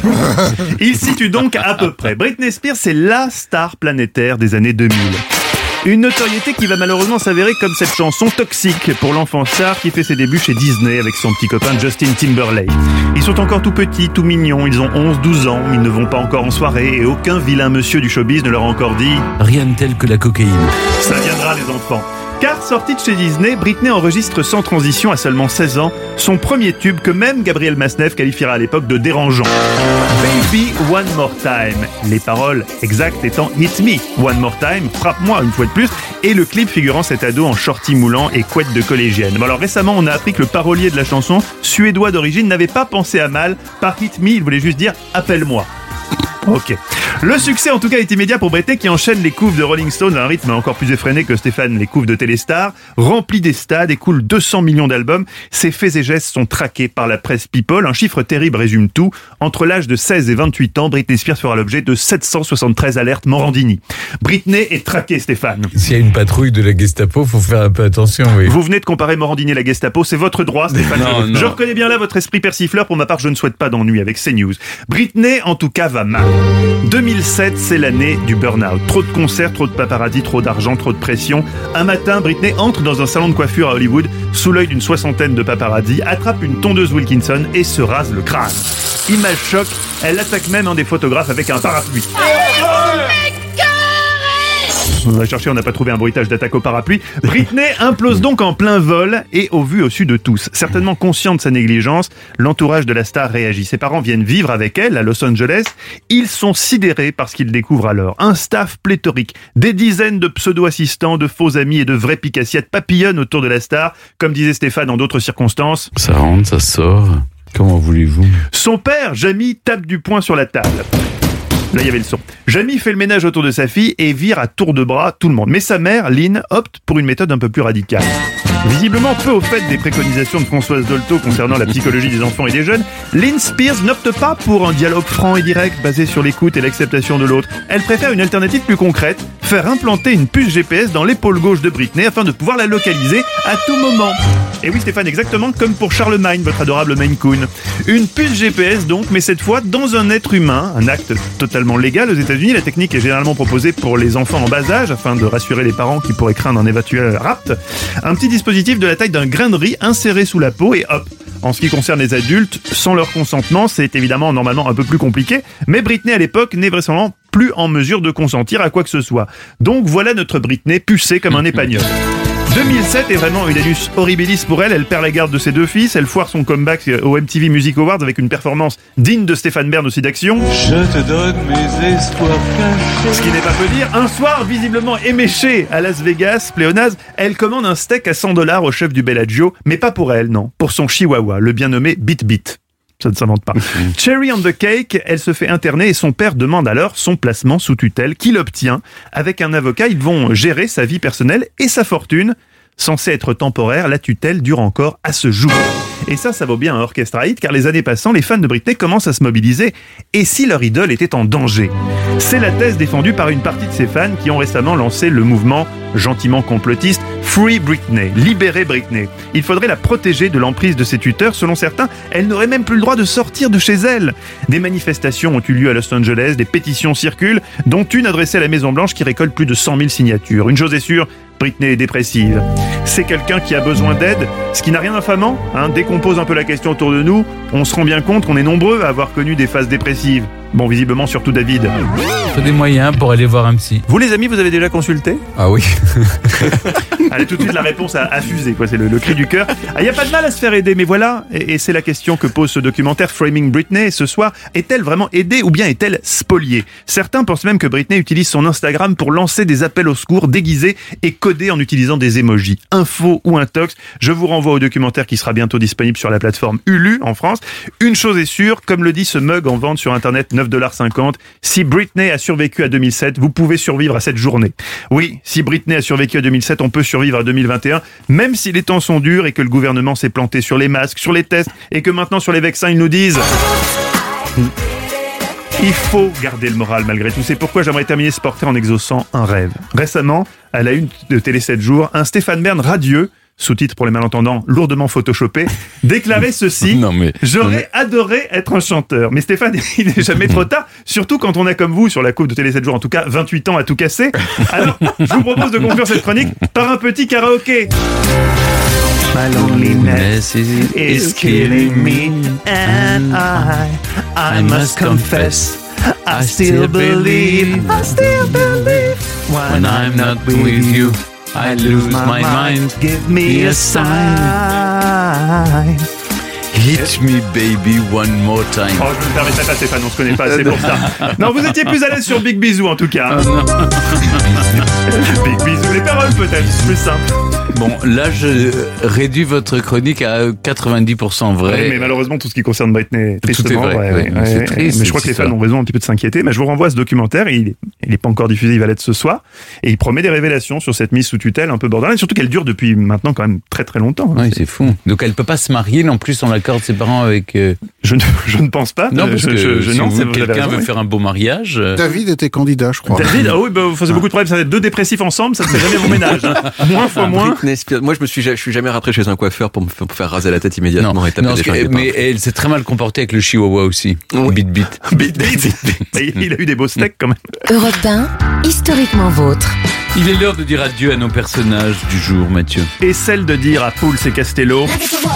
Il situe donc à peu près. Britney Spears, c'est la star planétaire des années 2000. Une notoriété qui va malheureusement s'avérer comme cette chanson toxique pour l'enfant star qui fait ses débuts chez Disney avec son petit copain Justin Timberlake. Ils sont encore tout petits, tout mignons, ils ont 11-12 ans, ils ne vont pas encore en soirée et aucun vilain monsieur du showbiz ne leur a encore dit « Rien de tel que la cocaïne ». Ça viendra les enfants. Car sortie de chez Disney, Britney enregistre sans transition à seulement 16 ans son premier tube que même Gabriel Masnev qualifiera à l'époque de dérangeant. Baby One More Time. Les paroles exactes étant Hit Me One More Time, frappe-moi une fois de plus, et le clip figurant cet ado en shorty moulant et couette de collégienne. Alors récemment, on a appris que le parolier de la chanson, suédois d'origine, n'avait pas pensé à mal. Par Hit Me, il voulait juste dire appelle-moi. Ok. Le succès en tout cas est immédiat pour Britney qui enchaîne les couves de Rolling Stone à un rythme encore plus effréné que Stéphane les couves de Téléstar, remplit des stades, écoule 200 millions d'albums. Ses faits et gestes sont traqués par la presse People. Un chiffre terrible résume tout. Entre l'âge de 16 et 28 ans, Britney Spears fera l'objet de 773 alertes Morandini. Britney est traquée, Stéphane. S'il y a une patrouille de la Gestapo, faut faire un peu attention, oui. Vous venez de comparer Morandini et la Gestapo, c'est votre droit, Stéphane. Non. Je reconnais bien là votre esprit persifleur. Pour ma part, je ne souhaite pas d'ennui avec CNews. Britney, en tout cas, va mal. 2007, c'est l'année du burn-out. Trop de concerts, trop de paparazzi, trop d'argent, trop de pression. Un matin, Britney entre dans un salon de coiffure à Hollywood, sous l'œil d'une 60aine de paparazzi, attrape une tondeuse Wilkinson et se rase le crâne. Image choc, elle attaque même un des photographes avec un parapluie. On a cherché, on n'a pas trouvé un bruitage d'attaque au parapluie. Britney implose donc en plein vol et au vu au su de tous. Certainement conscient de sa négligence, l'entourage de la star réagit. Ses parents viennent vivre avec elle à Los Angeles. Ils sont sidérés par ce qu'ils découvrent alors. Un staff pléthorique, des dizaines de pseudo-assistants, de faux amis et de vrais picassiettes papillonnent autour de la star. Comme disait Stéphane en d'autres circonstances. Ça rentre, ça sort. Comment voulez-vous? Son père, Jamie, tape du poing sur la table. Là, il y avait le son. Jamie fait le ménage autour de sa fille et vire à tour de bras tout le monde. Mais sa mère, Lynn, opte pour une méthode un peu plus radicale. Visiblement peu au fait des préconisations de Françoise Dolto concernant la psychologie des enfants et des jeunes, Lynn Spears n'opte pas pour un dialogue franc et direct basé sur l'écoute et l'acceptation de l'autre. Elle préfère une alternative plus concrète, faire implanter une puce GPS dans l'épaule gauche de Britney afin de pouvoir la localiser à tout moment. Et oui Stéphane, exactement comme pour Charlemagne, votre adorable Maine Coon. Une puce GPS donc, mais cette fois dans un être humain, un acte totalement légal aux États-Unis. La technique est généralement proposée pour les enfants en bas âge afin de rassurer les parents qui pourraient craindre un éventuel rapt. Un petit dispositif de la taille d'un grain de riz inséré sous la peau et hop. En ce qui concerne les adultes, sans leur consentement, c'est évidemment normalement un peu plus compliqué, mais Britney à l'époque n'est vraisemblablement plus en mesure de consentir à quoi que ce soit. Donc voilà notre Britney pucée comme un épagnol. 2007 est vraiment une annus horribilis pour elle. Elle perd la garde de ses deux fils. Elle foire son comeback au MTV Music Awards avec une performance digne de Stéphane Bern aussi d'action. Je te donne mes espoirs cachés. Ce qui n'est pas peu dire. Un soir, visiblement éméché à Las Vegas, pléonase, elle commande un steak à $100 au chef du Bellagio. Mais pas pour elle, non. Pour son chihuahua, le bien nommé Beat Beat. Ça ne s'invente pas. Cherry on the cake, elle se fait interner et son père demande alors son placement sous tutelle qu'il obtient. Avec un avocat, ils vont gérer sa vie personnelle et sa fortune. Censée être temporaire, la tutelle dure encore à ce jour. Et ça vaut bien un orchestre hit, car les années passant, les fans de Britney commencent à se mobiliser. Et si leur idole était en danger? C'est la thèse défendue par une partie de ses fans qui ont récemment lancé le mouvement gentiment complotiste Free Britney, libérer Britney. Il faudrait la protéger de l'emprise de ses tuteurs. Selon certains, elle n'aurait même plus le droit de sortir de chez elle. Des manifestations ont eu lieu à Los Angeles, des pétitions circulent, dont une adressée à la Maison-Blanche qui récolte plus de 100 000 signatures. Une chose est sûre, Britney est dépressive. C'est quelqu'un qui a besoin d'aide, ce qui n'a rien d'infamant. Dès qu'on pose un peu la question autour de nous, on se rend bien compte qu'on est nombreux à avoir connu des phases dépressives. Bon, visiblement surtout David. Il faut des moyens pour aller voir un psy. Vous les amis, vous avez déjà consulté? Ah oui. Allez, tout de suite la réponse a fusé, quoi. C'est le cri du cœur. Il n'y a pas de mal à se faire aider, mais voilà, et c'est la question que pose ce documentaire Framing Britney ce soir. Est-elle vraiment aidée ou bien est-elle spoliée? Certains pensent même que Britney utilise son Instagram pour lancer des appels au secours déguisés et codés en utilisant des emojis. Info ou intox, je vous renvoie au documentaire qui sera bientôt disponible sur la plateforme Hulu en France. Une chose est sûre, comme le dit ce mug en vente sur internet, $9,50, si Britney a survécu à 2007, vous pouvez survivre à cette journée. Oui, si Britney a survécu à 2007, on peut survivre à 2021, même si les temps sont durs et que le gouvernement s'est planté sur les masques, sur les tests, et que maintenant sur les vaccins, ils nous disent... Il faut garder le moral malgré tout. C'est pourquoi j'aimerais terminer ce portrait en exaucant un rêve. Récemment, à la une de Télé 7 jours, un Stéphane Bern radieux, sous-titre pour les malentendants, lourdement photoshopé, déclarait ceci: j'aurais adoré être un chanteur. Mais Stéphane, il n'est jamais trop tard, surtout quand on a comme vous, sur la coupe de Télé 7 jours, en tout cas 28 ans à tout casser. Alors, je vous propose de conclure cette chronique par un petit karaoké. My loneliness is killing me, and I must confess, I still believe when I'm not with you, I lose my mind. Give me a sign. Hit me baby one more time. Oh, je me permettrai pas, Stéphane, on se connaît pas, c'est pour ça. Non, vous étiez plus à l'aise sur Big Bisou en tout cas. Big Bisou, les paroles peut-être, c'est plus simple. Bon, là, je réduis votre chronique à 90% vrai. Oui, mais malheureusement, tout ce qui concerne Britney, tristement, tout est vrai. C'est triste. Mais je crois que les fans ont raison un petit peu de s'inquiéter. Mais je vous renvoie à ce documentaire. Il est pas encore diffusé, il va l'être ce soir. Et il promet des révélations sur cette mise sous tutelle un peu borderline. Surtout qu'elle dure depuis maintenant quand même très très longtemps. Oui, c'est fou. Donc elle peut pas se marier non plus sans l'accord de ses parents avec... Je ne pense pas. Non, parce que si quelqu'un veut faire un beau mariage... David était candidat, je crois. David, ah oui, bah, vous faisiez beaucoup de problèmes. Ça va être deux dépressifs ensemble, ça ne fait jamais bon ménage. Moins fois moins. Moi, je suis jamais rentré chez un coiffeur pour me faire raser la tête immédiatement. Mais elle s'est très mal comportée avec le chihuahua aussi. Oui. Beat. Il a eu des beaux steaks quand même. Europe 1, historiquement vôtre. Il est l'heure de dire adieu à nos personnages du jour, Mathieu. Et celle de dire à Pouls et Castello: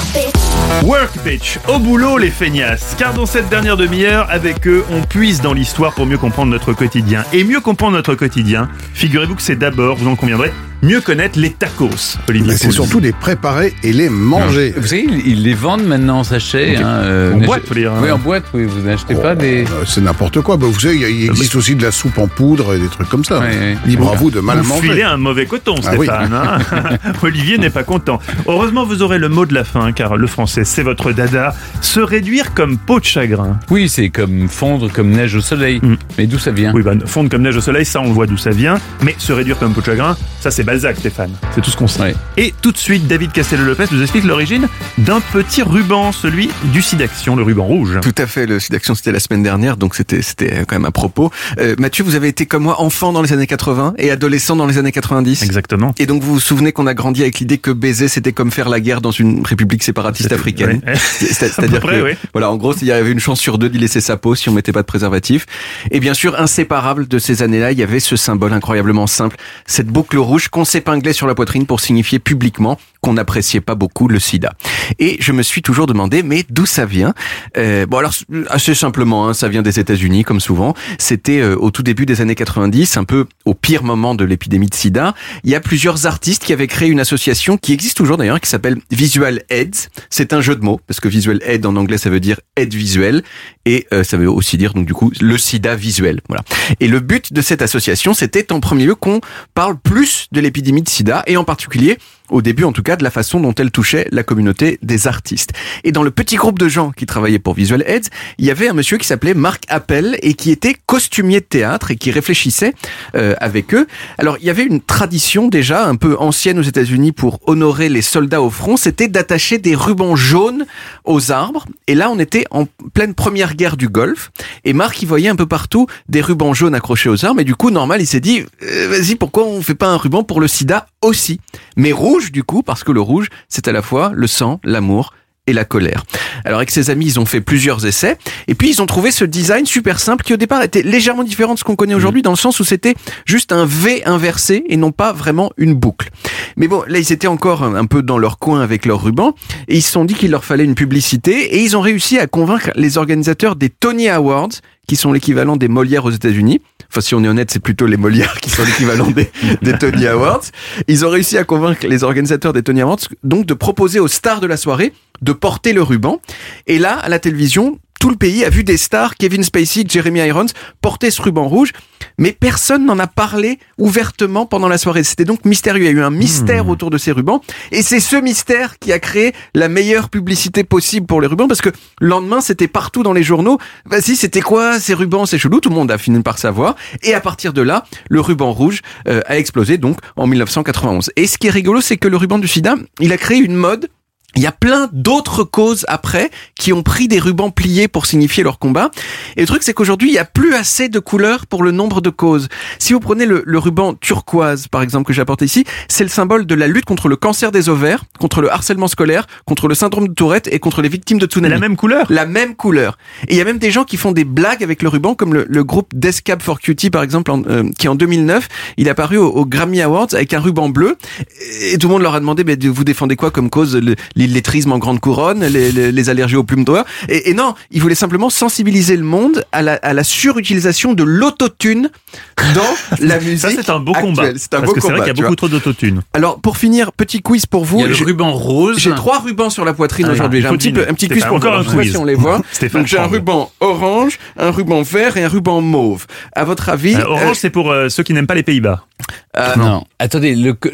Work bitch, au boulot les feignasses. Car dans cette dernière demi-heure, avec eux, on puise dans l'histoire pour mieux comprendre notre quotidien. Et mieux comprendre notre quotidien, figurez-vous que c'est d'abord, vous en conviendrez, mieux connaître les tacos, Olivier. C'est surtout les préparer et les manger. Vous savez, ils les vendent maintenant en sachet. En boîte, faut dire. Oui, en boîte, oui. Vous n'achetez pas des... C'est n'importe quoi. Vous savez, il existe aussi de la soupe en poudre et des trucs comme ça. Libre à vous de mal manger. Vous filez un mauvais coton, Stéphane. Hein. Olivier n'est pas content. Heureusement, vous aurez le mot de la fin, car le français, c'est votre dada. Se réduire comme peau de chagrin. Oui, c'est comme fondre comme neige au soleil. Mais d'où ça vient? Oui, fondre comme neige au soleil, ça on voit d'où ça vient. Mais se réduire comme peau de chagrin, ça c'est Balzac, Stéphane. C'est tout ce qu'on sait. Et tout de suite, David Castello-Lopez nous explique l'origine d'un petit ruban, celui du SIDAction, le ruban rouge. Tout à fait, le SIDAction c'était la semaine dernière, donc c'était quand même à propos. Mathieu, vous avez été comme moi enfant dans les années 80 et adolescent dans les années 90. Exactement. Et donc vous vous souvenez qu'on a grandi avec l'idée que baiser c'était comme faire la guerre dans une république séparatiste africaine. Ouais. C'est-à-dire que, voilà, en gros, il y avait une chance sur deux d'y laisser sa peau si on mettait pas de préservatif. Et bien sûr, inséparable de ces années-là, il y avait ce symbole incroyablement simple, cette boucle rouge qu'on s'épinglait sur la poitrine pour signifier publiquement qu'on n'appréciait pas beaucoup le sida. Et je me suis toujours demandé, mais d'où ça vient? Bon alors, assez simplement, ça vient des États-Unis, comme souvent. C'était au tout début des années 90, un peu au pire moment de l'épidémie de sida. Il y a plusieurs artistes qui avaient créé une association qui existe toujours d'ailleurs, qui s'appelle Visual AIDS. C'est un jeu de mots, parce que Visual Aid en anglais, ça veut dire aide visuelle, et ça veut aussi dire, donc du coup, le sida visuel. Voilà. Et le but de cette association, c'était en premier lieu qu'on parle plus de l'épidémie de sida, et en particulier, au début en tout cas, de la façon dont elle touchait la communauté des artistes. Et dans le petit groupe de gens qui travaillaient pour Visual AIDS, il y avait un monsieur qui s'appelait Mark Appel et qui était costumier de théâtre et qui réfléchissait avec eux. Alors il y avait une tradition déjà un peu ancienne aux États-Unis pour honorer les soldats au front, c'était d'attacher des rubans jaunes aux arbres. Et là on était en pleine première guerre du Golfe et Mark il voyait un peu partout des rubans jaunes accrochés aux arbres et du coup normal il s'est dit vas-y, pourquoi on fait pas un ruban pour le sida aussi, mais rouge du coup, parce que le rouge, c'est à la fois le sang, l'amour et la colère. Alors avec ses amis, ils ont fait plusieurs essais, et puis ils ont trouvé ce design super simple qui au départ était légèrement différent de ce qu'on connaît aujourd'hui, dans le sens où c'était juste un V inversé et non pas vraiment une boucle. Mais bon, là ils étaient encore un peu dans leur coin avec leur ruban, et ils se sont dit qu'il leur fallait une publicité, et ils ont réussi à convaincre les organisateurs des Tony Awards, qui sont l'équivalent des Molières aux États-Unis. Enfin, si on est honnête, c'est plutôt les Molières qui sont l'équivalent des Tony Awards. Ils ont réussi à convaincre les organisateurs des Tony Awards, donc, de proposer aux stars de la soirée de porter le ruban. Et là, à la télévision, tout le pays a vu des stars, Kevin Spacey, Jeremy Irons, porter ce ruban rouge, mais personne n'en a parlé ouvertement pendant la soirée. C'était donc mystérieux. Il y a eu un mystère autour de ces rubans, et c'est ce mystère qui a créé la meilleure publicité possible pour les rubans, parce que le lendemain, c'était partout dans les journaux. Vas-y, c'était quoi ces rubans, c'est chelou, tout le monde a fini par savoir, et à partir de là, le ruban rouge a explosé donc en 1991. Et ce qui est rigolo, c'est que le ruban du sida, il a créé une mode. Il y a plein d'autres causes après qui ont pris des rubans pliés pour signifier leur combat. Et le truc, c'est qu'aujourd'hui, il n'y a plus assez de couleurs pour le nombre de causes. Si vous prenez le ruban turquoise, par exemple, que j'ai apporté ici, c'est le symbole de la lutte contre le cancer des ovaires, contre le harcèlement scolaire, contre le syndrome de Tourette et contre les victimes de tsunami. La même couleur? La même couleur. Et il y a même des gens qui font des blagues avec le ruban, comme le groupe Death Cab for Cutie, par exemple, qui en 2009, il est apparu au Grammy Awards avec un ruban bleu. Et tout le monde leur a demandé, mais vous défendez quoi comme cause? L'illettrisme en grande couronne, les allergies aux plumes d'oie. Et non, il voulait simplement sensibiliser le monde à la surutilisation de l'autotune dans la musique. Ça, c'est un beau combat. C'est un parce beau que c'est vrai qu'il y a beaucoup trop d'autotune. Alors, pour finir, petit quiz pour vous. Il y a le ruban rose. J'ai 3 rubans sur la poitrine aujourd'hui. J'ai un petit quiz pour encore vous. Si on les voit. Donc, j'ai un ruban orange, un ruban vert et un ruban mauve. À votre avis? Orange, c'est pour ceux qui n'aiment pas les Pays-Bas. Non. Attendez,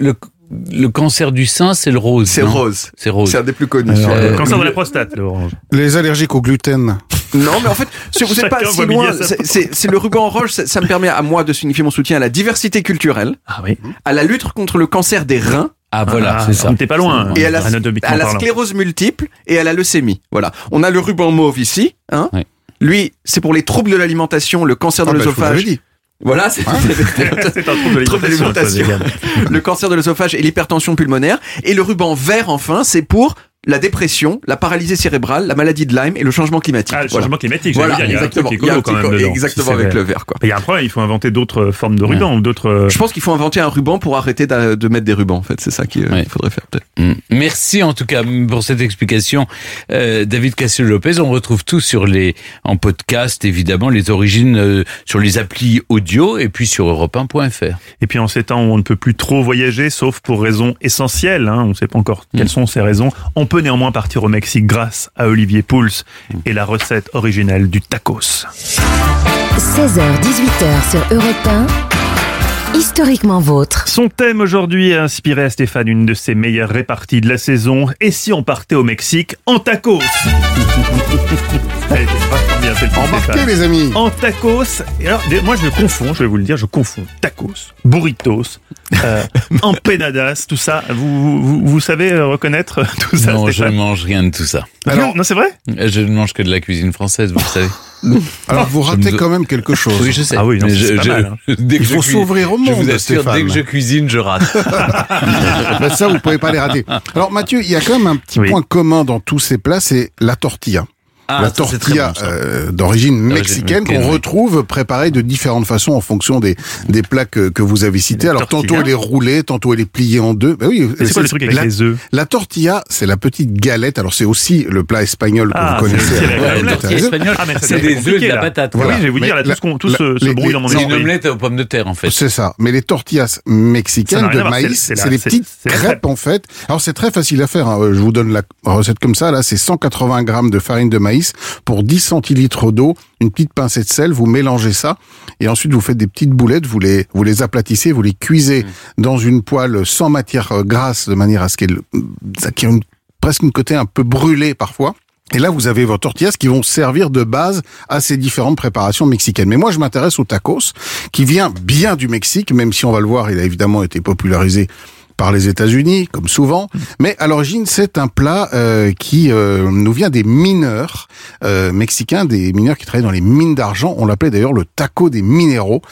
le cancer du sein, c'est le rose. C'est rose. C'est rose. C'est un des plus connus. Le cancer de la prostate, l'orange. Les allergiques au gluten. Non, mais en fait, si vous n'êtes pas si loin, c'est le ruban orange, ça me permet à moi de signifier mon soutien à la diversité culturelle, à la lutte contre le cancer des reins. Ah voilà, c'est ça. T'es pas loin. Et à la sclérose multiple et à la leucémie. Voilà. On a le ruban mauve ici. Hein. Oui. Lui, c'est pour les troubles de l'alimentation, le cancer de l'œsophage. Voilà, c'est un trouble de l'alimentation. Le cancer de l'œsophage et l'hypertension pulmonaire. Et le ruban vert, enfin, c'est pour la dépression, la paralysie cérébrale, la maladie de Lyme et le changement climatique. Ah, le changement climatique, voilà, il y a exactement. un truc écolo quand même dedans. Exactement, avec le verre, quoi. Il y a un problème, il faut inventer d'autres formes de rubans ou d'autres... Je pense qu'il faut inventer un ruban pour arrêter de mettre des rubans, en fait. C'est ça qu'il faudrait faire, peut-être. Merci, en tout cas, pour cette explication. David Castel-Lopez, on retrouve tout en podcast, évidemment, les origines sur les applis audio et puis sur europe1.fr. Et puis en ces temps où on ne peut plus trop voyager, sauf pour raisons essentielles, on ne sait pas encore quelles sont ces raisons, on peut néanmoins partir au Mexique grâce à Olivier Pouls et la recette originelle du tacos. 16h-18h sur Europe 1, historiquement vôtre. Son thème aujourd'hui a inspiré à Stéphane une de ses meilleures réparties de la saison. Et si on partait au Mexique en tacos? Allez, c'est vachement bien, c'est le point, Embarquez, Stéphane. les amis. En tacos. Et alors, moi je confonds, je vais vous le dire, je confonds tacos, burritos, empanadas, tout ça. Vous savez reconnaître tout ça? Non, je Stéphane? ne mange rien de tout ça. Alors, non, c'est vrai? Je ne mange que de la cuisine française, vous le savez. Alors vous ratez quand même quelque chose. Oui, je sais. Ah oui, non, c'est pas mal. Il faut s'ouvrir au monde, je vous assure, Stéphane. dès que je cuisine, je rate. Ben ça, vous pouvez pas les rater. Alors Mathieu, il y a quand même un petit point commun dans tous ces plats, c'est la tortilla. La tortilla d'origine mexicaine qu'on retrouve préparée de différentes façons en fonction des plats que vous avez cités. Alors tantôt elle est roulée, tantôt elle est pliée en deux. Ben oui, c'est quoi le truc avec les œufs? La tortilla, c'est la petite galette. Alors c'est aussi le plat espagnol que vous connaissez. La tortilla espagnole, c'est des œufs et de la patate. Voilà. Oui, je vais vous dire, là, tout se brouille dans mon esprit. C'est une omelette aux pommes de terre, en fait. C'est ça. Mais les tortillas mexicaines de maïs, c'est les petites crêpes, en fait. Alors c'est très facile à faire. Je vous donne la recette comme ça. Là, c'est 180 grammes de farine de maïs pour 10 centilitres d'eau, une petite pincée de sel, vous mélangez ça, et ensuite vous faites des petites boulettes, vous les aplatissez, vous les cuisez dans une poêle sans matière grasse, de manière à ce qu'elle ait presque une côté un peu brûlée parfois. Et là, vous avez vos tortillas qui vont servir de base à ces différentes préparations mexicaines. Mais moi, je m'intéresse au tacos, qui vient bien du Mexique, même si on va le voir, il a évidemment été popularisé par les États-Unis, comme souvent. Mais à l'origine, c'est un plat qui nous vient des mineurs mexicains, des mineurs qui travaillent dans les mines d'argent. On l'appelait d'ailleurs le taco des minéraux.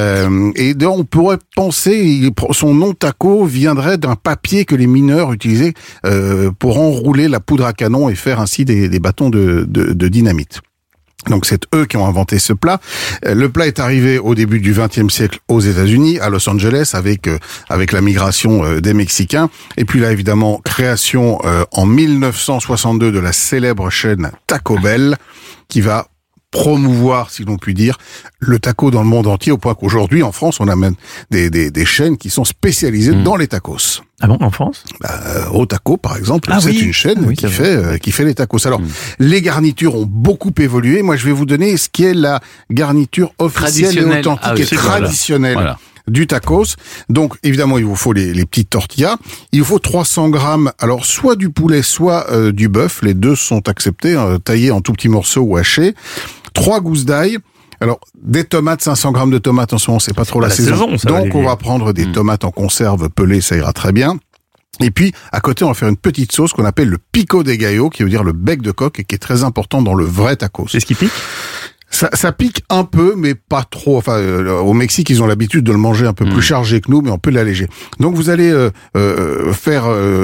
Et d'ailleurs, on pourrait penser, son nom taco viendrait d'un papier que les mineurs utilisaient pour enrouler la poudre à canon et faire ainsi des bâtons de dynamite. Donc c'est eux qui ont inventé ce plat. Le plat est arrivé au début du XXe siècle aux États-Unis, à Los Angeles, avec la migration des Mexicains. Et puis là, évidemment, création en 1962 de la célèbre chaîne Taco Bell, qui va promouvoir, si l'on peut dire, le taco dans le monde entier, au point qu'aujourd'hui, en France, on a même des chaînes qui sont spécialisées dans les tacos. Ah bon, en France? Au Taco, par exemple, c'est une chaîne qui fait les tacos. Alors, les garnitures ont beaucoup évolué. Moi, je vais vous donner ce qui est la garniture officielle et authentique et traditionnelle du tacos. Donc, évidemment, il vous faut les petites tortillas. Il vous faut 300 grammes, alors, soit du poulet, soit du bœuf. Les deux sont acceptés, taillés en tout petits morceaux ou hachés. 3 gousses d'ail. Alors, des tomates, 500 grammes de tomates en ce moment, c'est pas trop la saison. Donc, on va prendre des tomates en conserve pelées, ça ira très bien. Et puis, à côté, on va faire une petite sauce qu'on appelle le pico de gallo, qui veut dire le bec de coq, et qui est très important dans le vrai tacos. C'est ce qui pique? Ça pique un peu, mais pas trop. Enfin, au Mexique, ils ont l'habitude de le manger un peu plus chargé que nous, mais on peut l'alléger. Donc, vous allez faire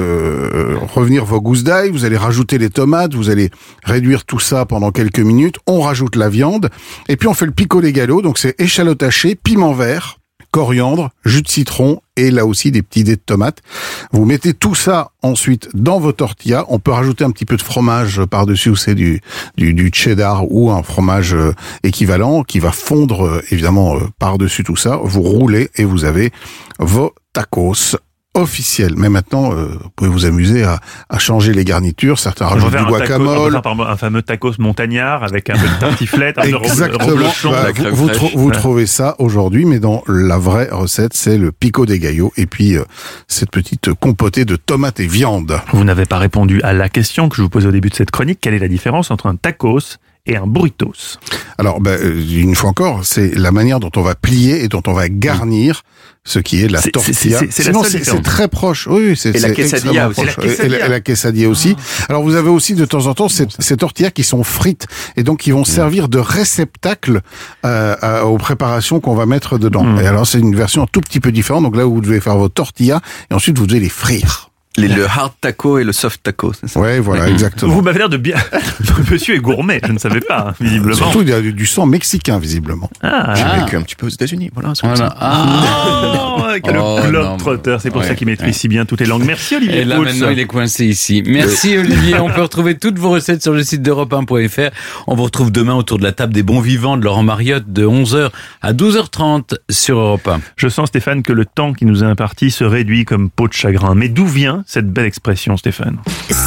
revenir vos gousses d'ail, vous allez rajouter les tomates, vous allez réduire tout ça pendant quelques minutes. On rajoute la viande, et puis on fait le pico de gallo. Donc, c'est échalote hachée, piment vert, coriandre, jus de citron et là aussi des petits dés de tomates. Vous mettez tout ça ensuite dans vos tortillas. On peut rajouter un petit peu de fromage par-dessus, ou c'est du cheddar ou un fromage équivalent qui va fondre évidemment par-dessus tout ça. Vous roulez et vous avez vos tacos officiel. Mais maintenant, vous pouvez vous amuser à changer les garnitures. Certains rajoutent du guacamole. Un fameux tacos montagnard avec un peu de tartiflette, un peu de Exactement. Vous trouvez ça aujourd'hui, mais dans la vraie recette, c'est le pico de gallo et puis cette petite compotée de tomates et viande. Vous n'avez pas répondu à la question que je vous posais au début de cette chronique. Quelle est la différence entre un tacos et un burritos? Alors, une fois encore, c'est la manière dont on va plier et dont on va garnir ce qui est la tortilla. C'est très proche. Oui, c'est la quesadilla aussi. Et la quesadilla aussi. Alors, vous avez aussi de temps en temps ces tortillas qui sont frites et donc qui vont servir de réceptacle aux préparations qu'on va mettre dedans. Et alors, c'est une version un tout petit peu différente. Donc là, vous devez faire vos tortillas et ensuite vous devez les frire. Le hard taco et le soft taco, c'est ça? Ouais, voilà, exactement. Vous m'avez l'air de bien... Monsieur est gourmet, je ne savais pas, hein, visiblement. Surtout, il y a du sang mexicain, visiblement. J'ai vécu un petit peu aux États-Unis, voilà. Quel globe-trotteur, c'est pour ça qu'il maîtrise si bien toutes les langues. Merci Olivier. Et là, maintenant, il est coincé ici. Merci Olivier. On peut retrouver toutes vos recettes sur le site d'Europe1.fr. On vous retrouve demain autour de la table des bons vivants de Laurent Mariotte de 11h à 12h30 sur Europe 1. Je sens, Stéphane, que le temps qui nous est imparti se réduit comme peau de chagrin. Mais d'où vient cette belle expression, Stéphane?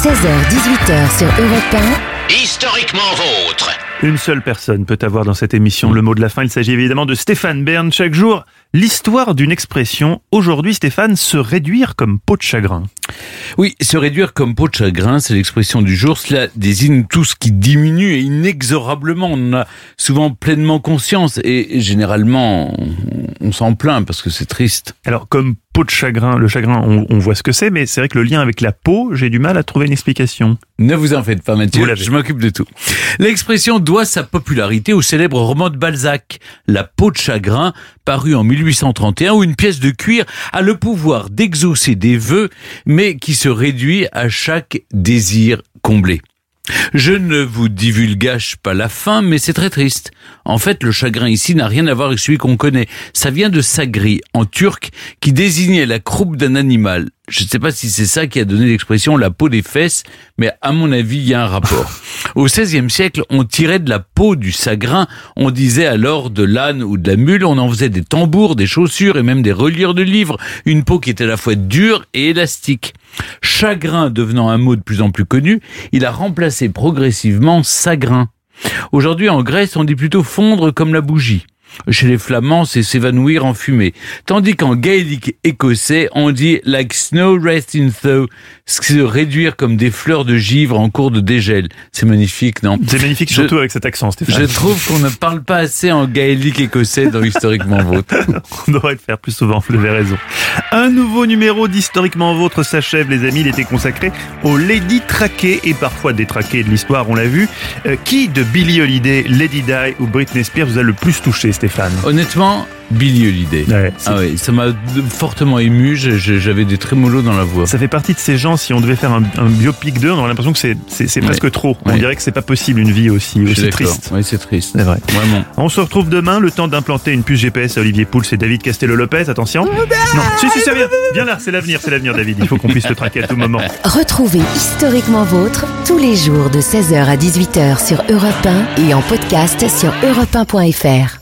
16h-18h sur Europe 1. Historiquement vôtre. Une seule personne peut avoir dans cette émission le mot de la fin. Il s'agit évidemment de Stéphane Bern. Chaque jour, l'histoire d'une expression. Aujourd'hui, Stéphane, se réduire comme peau de chagrin. Oui, se réduire comme peau de chagrin, c'est l'expression du jour. Cela désigne tout ce qui diminue et inexorablement. On en a souvent pleinement conscience et généralement, on s'en plaint parce que c'est triste. Alors, comme peau de chagrin, le chagrin, on voit ce que c'est, mais c'est vrai que le lien avec la peau, j'ai du mal à trouver une explication. Ne vous en faites pas, Mathieu, je m'occupe de tout. L'expression doit sa popularité au célèbre roman de Balzac, La peau de chagrin, paru en 1831, où une pièce de cuir a le pouvoir d'exaucer des vœux, mais qui se réduit à chaque désir comblé. Je ne vous divulgage pas la fin, mais c'est très triste. En fait, le chagrin ici n'a rien à voir avec celui qu'on connaît. Ça vient de sagri, en turc, qui désignait la croupe d'un animal. Je ne sais pas si c'est ça qui a donné l'expression la peau des fesses, mais à mon avis, il y a un rapport. Au XVIe siècle, on tirait de la peau du sagrin, on disait alors de l'âne ou de la mule, on en faisait des tambours, des chaussures et même des reliures de livres, une peau qui était à la fois dure et élastique. Chagrin devenant un mot de plus en plus connu, il a remplacé progressivement sagrin. Aujourd'hui, en Grèce, on dit plutôt fondre comme la bougie. Chez les Flamands, c'est s'évanouir en fumée. Tandis qu'en gaélique écossais, on dit « like snow rest in thaw », se réduire comme des fleurs de givre en cours de dégel. C'est magnifique, non? C'est magnifique, surtout avec cet accent, Stéphane. Je trouve qu'on ne parle pas assez en gaélique écossais dans Historiquement Vôtre. On devrait le faire plus souvent, vous avez raison. Un nouveau numéro d'Historiquement Vôtre s'achève, les amis. Il était consacré aux ladies traquées et parfois détraquées de l'histoire, on l'a vu. Qui de Billie Holiday, Lady Di ou Britney Spears vous a le plus touché, Stéphane? Honnêtement, Billie Holiday. Ouais, ça m'a fortement ému, j'avais des trémolos dans la voix. Ça fait partie de ces gens, si on devait faire un biopic d'eux, on aurait l'impression que c'est presque trop. On dirait que c'est pas possible une vie aussi triste. Oui, c'est triste. C'est vrai. Vraiment. On se retrouve demain, le temps d'implanter une puce GPS à Olivier Pouls et David Castello-Lopez. Attention. Non, si, ça vient. Viens là, c'est l'avenir, David. Il faut qu'on puisse le traquer à tout moment. Retrouvez Historiquement Vôtre tous les jours de 16h à 18h sur Europe 1 et en podcast sur europe1.fr.